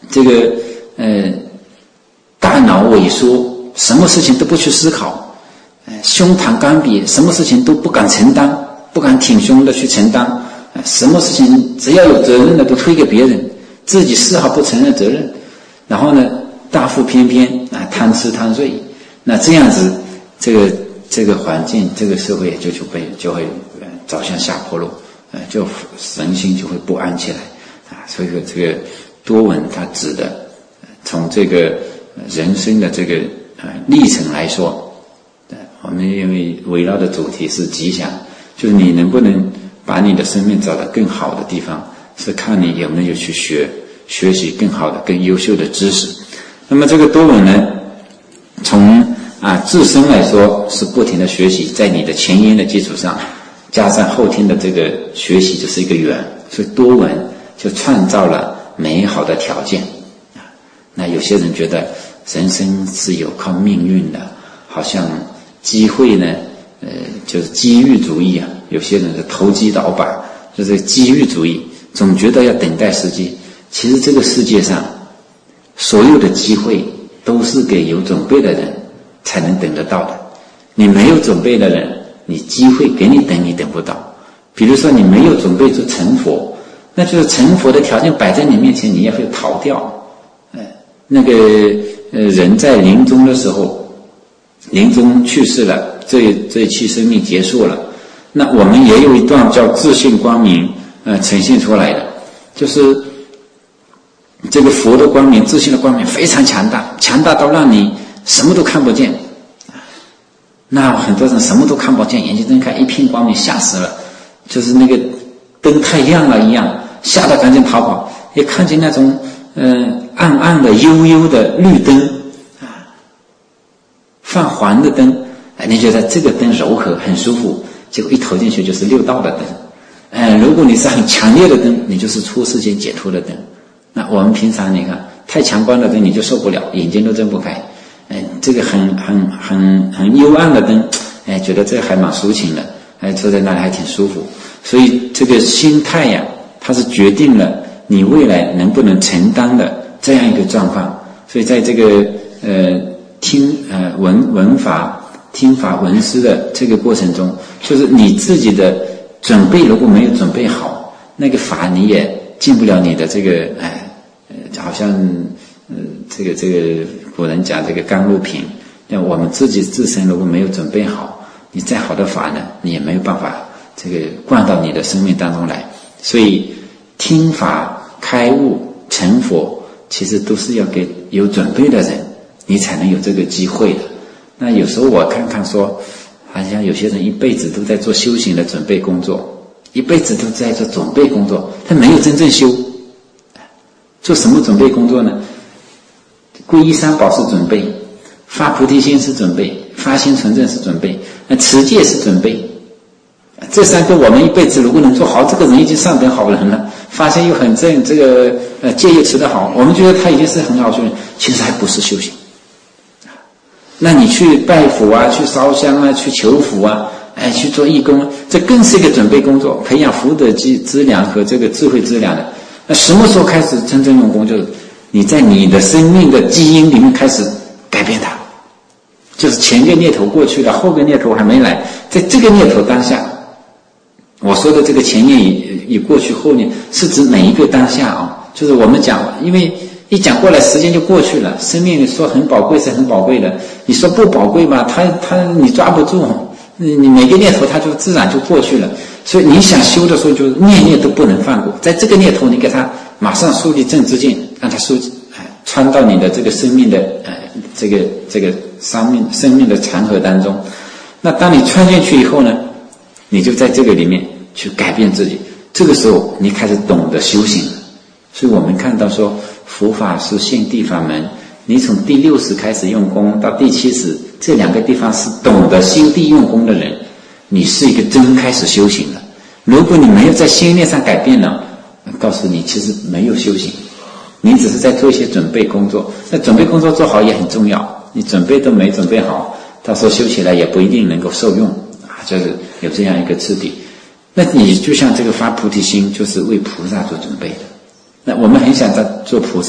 这个呃大脑萎缩，什么事情都不去思考，呃胸膛刚瘪，什么事情都不敢承担，不敢挺胸的去承担，呃什么事情只要有责任的都推给别人，自己丝毫不承认责任，然后呢大腹翩翩啊，贪吃贪睡，那这样子这个这个环境，这个社会就就被就会呃走向下坡路，呃就人心就会不安起来啊。所以说这个多闻它指的从这个人生的这个呃历程来说，呃我们因为围绕的主题是吉祥，就是你能不能把你的生命找到更好的地方，是看你有没有去学学习更好的更优秀的知识。那么这个多闻呢，从啊自身来说是不停的学习，在你的前因的基础上加上后天的这个学习，就是一个缘，所以多闻就创造了美好的条件。那有些人觉得人生是有靠命运的，好像机会呢呃就是机遇主义啊，有些人是投机倒把，就是机遇主义，总觉得要等待时机。其实这个世界上所有的机会都是给有准备的人才能等得到的，你没有准备的人，你机会给你等你等不到。比如说你没有准备就成佛，那就是成佛的条件摆在你面前，你也会逃掉。呃那个呃人在临终的时候，临终去世了，这这一期生命结束了，那我们也有一段叫自信光明呃呈现出来的，就是这个佛的光明，自信的光明非常强大，强大到让你什么都看不见。那很多人什么都看不见，眼睛睁开一片光明，吓死了，就是那个灯太亮了一样，吓得赶紧逃跑。也看见那种嗯、呃、暗暗的幽幽的绿灯啊，泛黄的灯，哎，你觉得这个灯柔和很舒服，结果一投进去就是六道的灯。哎，如果你是很强烈的灯，你就是出世间解脱的灯。那我们平常你看太强光的灯你就受不了，眼睛都睁不开。哎，这个很很很很幽暗的灯，哎，觉得这还蛮抒情的，哎，坐在那里还挺舒服。所以这个心态呀，它是决定了你未来能不能承担的这样一个状况。所以在这个呃听呃闻闻法、听法、闻思的这个过程中，就是你自己的准备如果没有准备好，那个法你也进不了你的这个哎呃好像呃这个这个古人讲这个甘露瓶，那我们自己自身如果没有准备好，你再好的法呢，你也没有办法这个灌到你的生命当中来。所以听法开悟成佛，其实都是要给有准备的人，你才能有这个机会的。那有时候我看看说，好像有些人一辈子都在做修行的准备工作，一辈子都在做准备工作，他没有真正修。做什么准备工作呢？皈依三宝是准备，发菩提心是准备，发心纯正是准备，那持戒是准备。这三个我们一辈子如果能做好，这个人已经上等好人了，发心又很正，这个呃戒又持得好，我们觉得他已经是很好修行，其实还不是修行。那你去拜佛啊，去烧香啊，去求福啊，哎，去做义工，这更是一个准备工作，培养福德资资粮和这个智慧资粮的。那什么时候开始真正用功？就是你在你的生命的基因里面开始改变它，就是前个念头过去了，后个念头还没来，在这个念头当下，我说的这个前念与与过去后念是指每一个当下啊，就是我们讲，因为一讲过来时间就过去了，生命说很宝贵是很宝贵的，你说不宝贵吧，它它你抓不住，你每个念头它就自然就过去了。所以你想修的时候，就是念念都不能放过，在这个念头你给它马上树立正知见，让它树哎穿到你的这个生命的呃这个这个生命生命的长河当中。那当你穿进去以后呢，你就在这个里面去改变自己，这个时候你开始懂得修行了。所以我们看到说佛法是现地法门，你从第六识开始用功到第七识，这两个地方是懂得修地用功的人，你是一个真开始修行了。如果你没有在心念上改变呢，告诉你其实没有修行，你只是在做一些准备工作。那准备工作做好也很重要，你准备都没准备好，到时候修起来也不一定能够受用啊，就是有这样一个次第。那你就像这个发菩提心，就是为菩萨做准备的。那我们很想在做菩萨，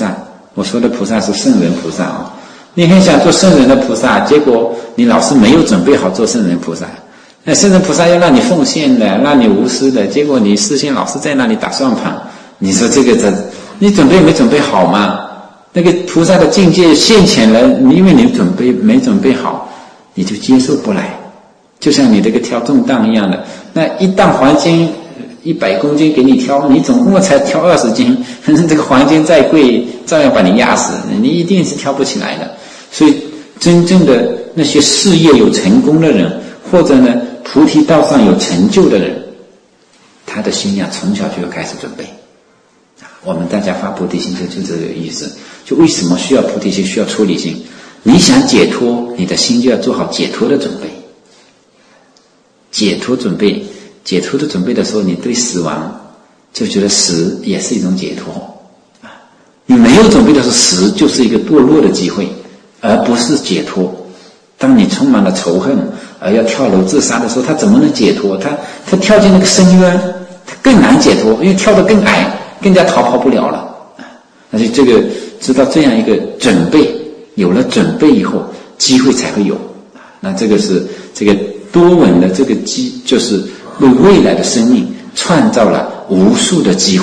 我说的菩萨是圣人菩萨啊。你很想做圣人的菩萨，结果你老是没有准备好做圣人菩萨。那圣人菩萨要让你奉献的，让你无私的，结果你事先老是在那里打算盘。你说这个这，你准备没准备好吗？那个菩萨的境界现前了，因为你准备没准备好，你就接受不来。就像你这个挑重担一样的，那一担黄金一百公斤给你挑，你总共才挑二十斤，反正这个黄金再贵，照样把你压死，你一定是挑不起来的。所以真正的那些事业有成功的人，或者呢菩提道上有成就的人，他的心呀从小就要开始准备。我们大家发菩提心就就这个意思。就为什么需要菩提心，需要出离心？你想解脱，你的心就要做好解脱的准备。解脱准备，解脱的准备的时候，你对死亡就觉得死也是一种解脱。你没有准备的时候，死就是一个堕落的机会，而不是解脱。当你充满了仇恨而要跳楼自杀的时候，他怎么能解脱？他他跳进那个深渊，他更难解脱，因为跳得更矮，更加逃跑不了了。而且这个知道这样一个准备，有了准备以后，机会才会有。那这个是这个多闻的这个机，就是为未来的生命创造了无数的机会。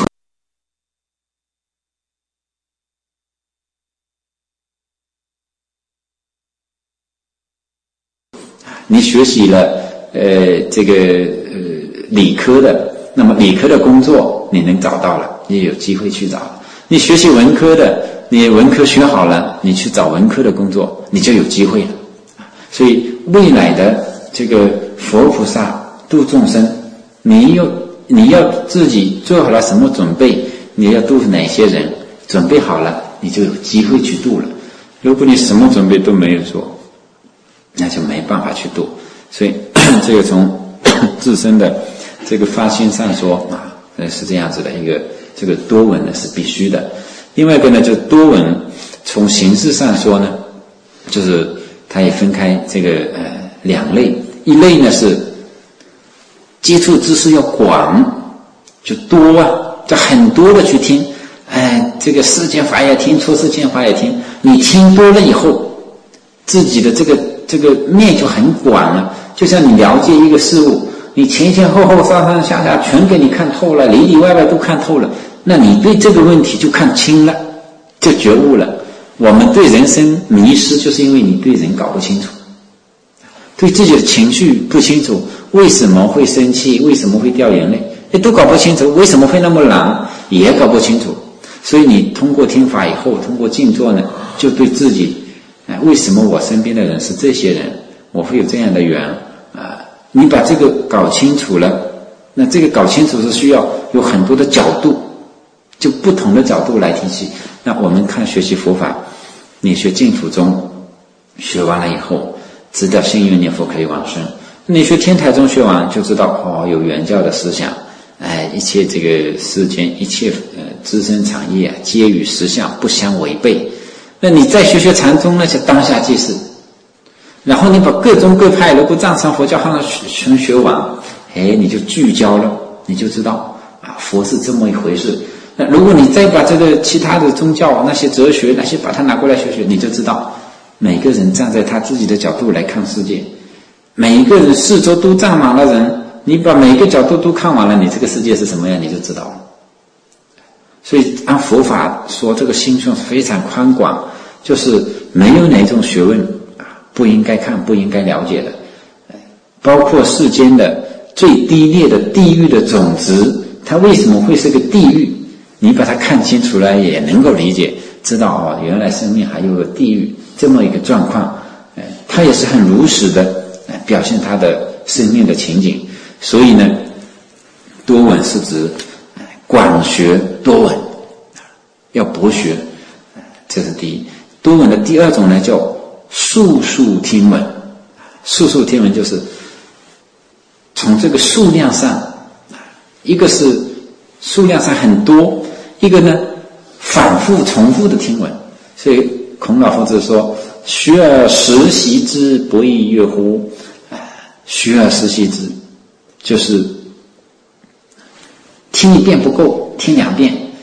你学习了呃这个呃理科的，那么理科的工作你能找到了，也有机会去找了。你学习文科的，你文科学好了，你去找文科的工作，你就有机会了。所以未来的这个佛菩萨度众生，你要你要自己做好了什么准备，你要度哪些人，准备好了，你就有机会去度了。如果你什么准备都没有做，那就没办法去度。所以这个从自身的这个发心上说啊，是这样子的一个，这个多闻呢是必须的。另外一个呢，就多闻从形式上说呢，就是它也分开这个呃两类，一类呢是接触知识要广，就多啊，就很多的去听，哎，这个世间法也听，出世间法也听，你听多了以后，自己的这个这个面就很广了。就像你了解一个事物，你前前后后上上下下全给你看透了，里里外外都看透了，那你对这个问题就看清了，就觉悟了。我们对人生迷失，就是因为你对人搞不清楚，对自己的情绪不清楚，为什么会生气，为什么会掉眼泪，你都搞不清楚，为什么会那么懒也搞不清楚。所以你通过听法以后，通过静坐呢，就对自己，哎，为什么我身边的人是这些人，我会有这样的缘啊？你把这个搞清楚了，那这个搞清楚是需要有很多的角度，就不同的角度来提起。那我们看学习佛法，你学净土宗学完了以后，知道信愿念佛可以往生。你学天台宗学完就知道哦，有原教的思想，哎，一切这个世间一切呃资生产业啊，皆与实相不相违背。那你再学学禅宗，那些当下即是。然后你把各宗各派如果藏传佛教好像全学完，哎，你就聚焦了，你就知道啊，佛是这么一回事。那如果你再把这个其他的宗教那些哲学那些把它拿过来学学，你就知道每个人站在他自己的角度来看世界，每一个人四周都站满了人，你把每个角度都看完了，你这个世界是什么样你就知道了。所以按佛法说，这个心胸是非常宽广，就是没有哪种学问啊不应该看不应该了解的，包括世间的最低劣的地狱的种子，它为什么会是个地狱，你把它看清楚了，也能够理解，知道哦，原来生命还有个地狱这么一个状况，呃，它也是很如实的呃表现它的生命的情景。所以呢，多闻是指呃广学多闻，要博学，呃这是第一。多闻的第二种呢叫数数听闻，数数听闻就是从这个数量上，一个是数量上很多，一个呢反复重复的听闻。所以孔老夫子说，学而时习之，不亦说乎？学而时习之就是听一遍不够，听两遍，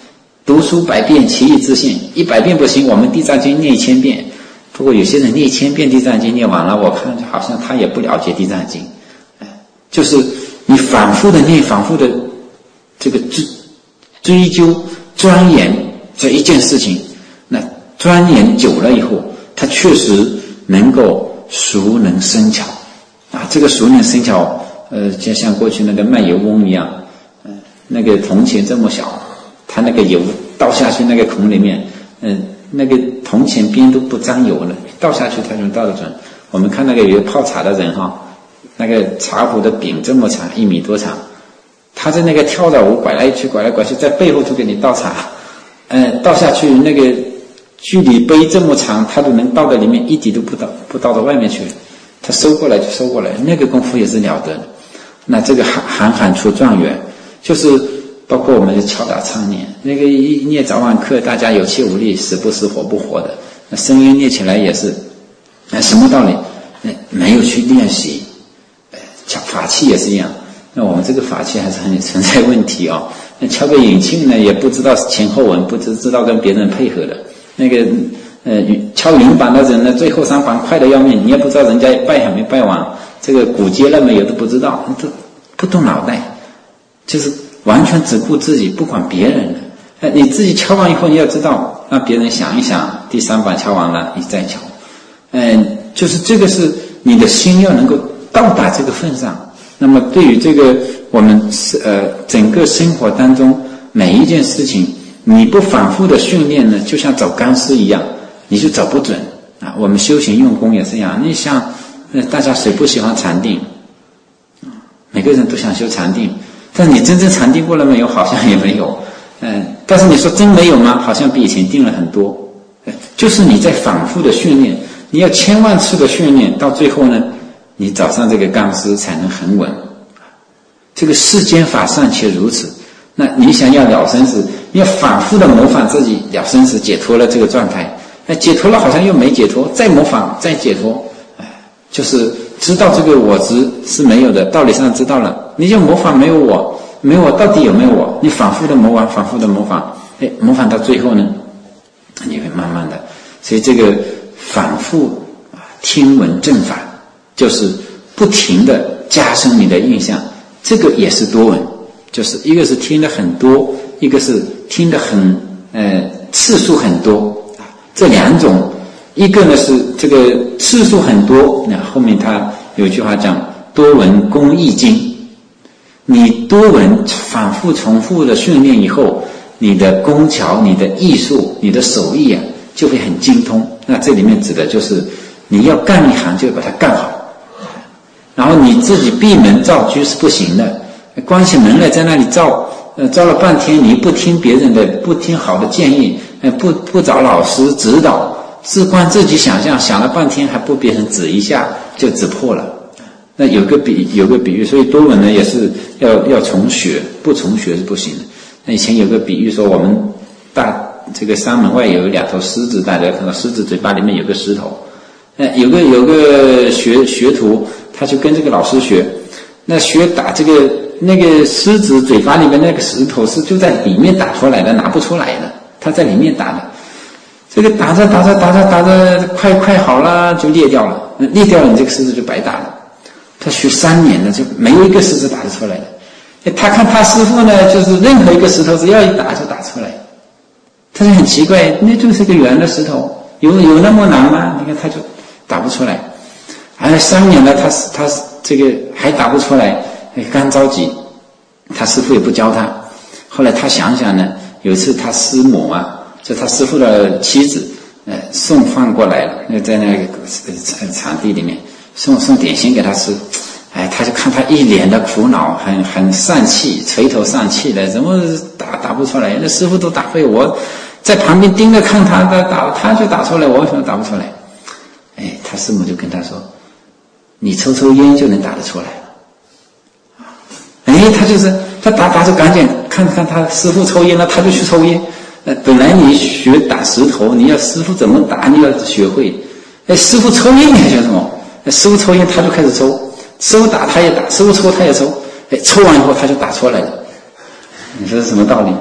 读书百遍，其义自现。一百遍不行，我们地藏经念一千遍。不过有些人念一千遍地藏经念完了，我看好像他也不了解地藏经。就是你反复的念，反复的这个追追究钻研这一件事情，那钻研久了以后，他确实能够熟能生巧啊。这个熟能生巧，呃，就像过去那个卖油翁一样，嗯、呃，那个铜钱这么小，他那个油倒下去那个孔里面，嗯、呃，那个铜钱边都不沾油了，倒下去他就倒得准。我们看那个有泡茶的人哈。那个茶壶的柄这么长，一米多长，他在那个跳着舞，拐来去，拐来拐去，在背后就给你倒茶，嗯、呃，倒下去那个距离杯这么长，他都能倒到里面，一滴都不倒，不倒到外面去，他收过来就收过来，那个功夫也是了得的。那这个喊喊喊出状元，就是包括我们的敲打唱念，那个一念早晚课，大家有气无力，死不死，活不活的，那声音念起来也是，那什么道理？那没有去练习。敲法器也是一样，那我们这个法器还是很存在问题啊、哦。那敲个引磬呢，也不知道前后文，不知知道跟别人配合的。那个呃，敲云板的人呢，最后三板快得要命，你也不知道人家拜还没拜完，这个鼓接了没有都不知道，都不动脑袋，就是完全只顾自己，不管别人的。呃，你自己敲完以后，你要知道，让别人想一想，第三板敲完了，你再敲。嗯、呃，就是这个是你的心要能够到达这个份上，那么对于这个我们呃整个生活当中每一件事情，你不反复的训练呢，就像走钢丝一样，你就走不准啊。我们修行用功也是一样，你像呃大家谁不喜欢禅定？每个人都想修禅定，但你真正禅定过了没有？好像也没有。嗯、呃，但是你说真没有吗？好像比以前定了很多。就是你在反复的训练，你要千万次的训练，到最后呢，你找上这个钢丝才能很稳。这个世间法尚且如此，那你想要了生死，你要反复的模仿自己了生死解脱了这个状态，那解脱了好像又没解脱，再模仿再解脱，哎，就是知道这个我执是没有的，道理上知道了，你就模仿没有我，没有我到底有没有我？你反复的模仿，反复的模仿，哎，模仿到最后呢，你会慢慢的，所以这个反复啊听闻正法，就是不停的加深你的印象，这个也是多闻，就是一个是听的很多，一个是听的很呃次数很多啊，这两种，一个呢是这个次数很多，那后面他有句话讲多闻功易精，你多闻反复重复的训练以后，你的工巧、你的艺术、你的手艺啊就会很精通。那这里面指的就是你要干一行就把它干好，然后你自己闭门造车是不行的，关起门来在那里造，呃，造了半天你不听别人的，不听好的建议，呃，不不找老师指导，只光自己想象，想了半天还不别人指一下就指破了。那有个比有个比喻，所以多闻呢也是要要重学，不重学是不行的。那以前有个比喻说，我们大这个山门外有两头狮子，大家看到狮子嘴巴里面有个石头，呃，有个有个学学徒，他就跟这个老师学，那学打这个那个狮子嘴巴里面那个石头是就在里面打出来的，拿不出来的，他在里面打的。这个打着打着打着打着，快快好了就裂掉了，裂掉了你这个狮子就白打了。他学三年了，就没有一个狮子打得出来的。他看他师傅呢，就是任何一个石头只要一打就打出来。他就很奇怪，那就是个圆的石头，有有那么难吗？你看他就打不出来。哎，三年了，他他这个还打不出来，刚着急，他师傅也不教他。后来他想想呢，有一次他师母啊，就他师傅的妻子，呃，送饭过来了，那在那个场地里面送送点心给他吃。哎，他就看他一脸的苦恼，很很丧气，垂头丧气的，怎么打打不出来？那师傅都打会，我在旁边盯着看他，他打他就打出来，我为什么打不出来？哎，他师母就跟他说：“你抽抽烟就能打得出来了。”哎，他就是他打打就赶紧看看他师傅抽烟了，他就去抽烟。呃，本来你学打石头，你要师傅怎么打，你要学会。哎，师傅抽烟你还学什么？师傅抽烟他就开始抽。师傅打他也打，师傅抽他也抽，哎，抽完以后他就打出来了。你说是什么道理？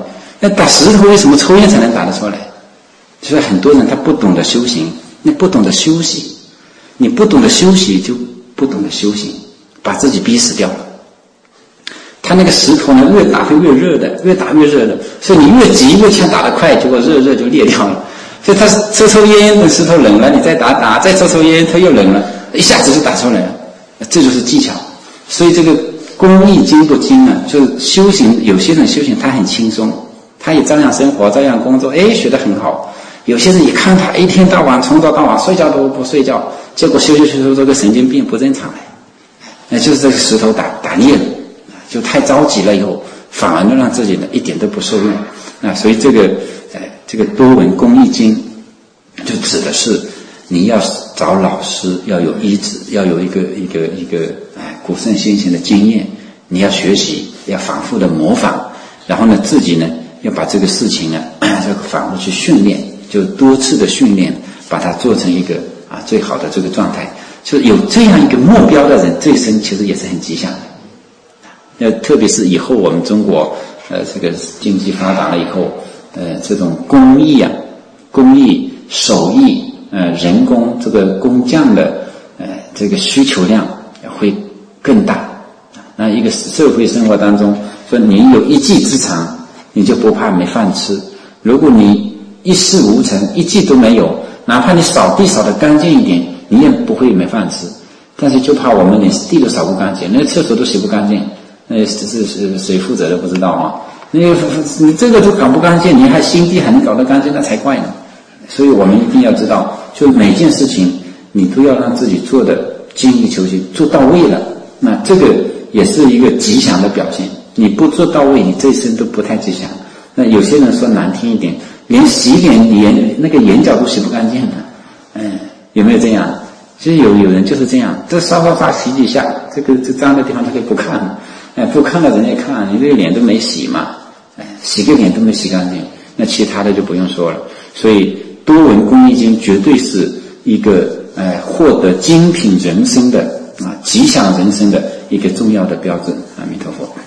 那打石头为什么抽烟才能打得出来？就是很多人他不懂得修行，你不懂得休息，你不懂得休息就不懂得修行，把自己逼死掉了。他那个石头呢，越打会越热的，越打越热的，所以你越急越枪打得快，结果热热就裂掉了。所以他抽抽烟，等石头冷了，你再打打，再抽抽烟，它又冷了，一下子就打出来了。这就是技巧。所以这个工艺精不精啊？就是修行，有些人修行他很轻松，他也照样生活，照样工作，哎，学得很好。有些人一看他一天到晚从早到晚睡觉都不睡觉，结果修修修修这个神经病不正常了。那就是这个石头打打裂了，就太着急了以后，反而能让自己呢一点都不受用。啊，所以这个呃这个多闻工艺经，就指的是你要找老师，要有依止，要有一个一个一个哎古圣先贤的经验，你要学习，要反复的模仿，然后呢自己呢要把这个事情啊这个反复去训练，就多次的训练，把它做成一个啊最好的这个状态。就有这样一个目标的人，这一生其实也是很吉祥的。呃，特别是以后我们中国呃这个经济发达了以后，呃这种工艺啊、工艺、手艺、呃人工这个工匠的呃这个需求量会更大。那一个社会生活当中，说你有一技之长，你就不怕没饭吃。如果你一事无成，一技都没有，哪怕你扫地扫得干净一点，你也不会没饭吃。但是就怕我们连地都扫不干净，那个厕所都洗不干净，那是是是谁负责的不知道啊？那个你这个都搞不干净，你还心地还能搞得干净，那才怪呢。所以我们一定要知道，就每件事情你都要让自己做的精益求精，做到位了，那这个也是一个吉祥的表现。你不做到位，你这一生都不太吉祥。那有些人说难听一点，连洗脸眼那个眼角都洗不干净的，嗯，有没有这样？其实有有人就是这样，这刷刷刷洗几下，这个这脏的地方他可以不看了，哎，不看了人家看你这个脸都没洗嘛，哎，洗个脸都没洗干净，那其他的就不用说了。所以多闻工艺经绝对是一个哎获得精品人生的啊吉祥人生的一个重要的标志。阿弥陀佛。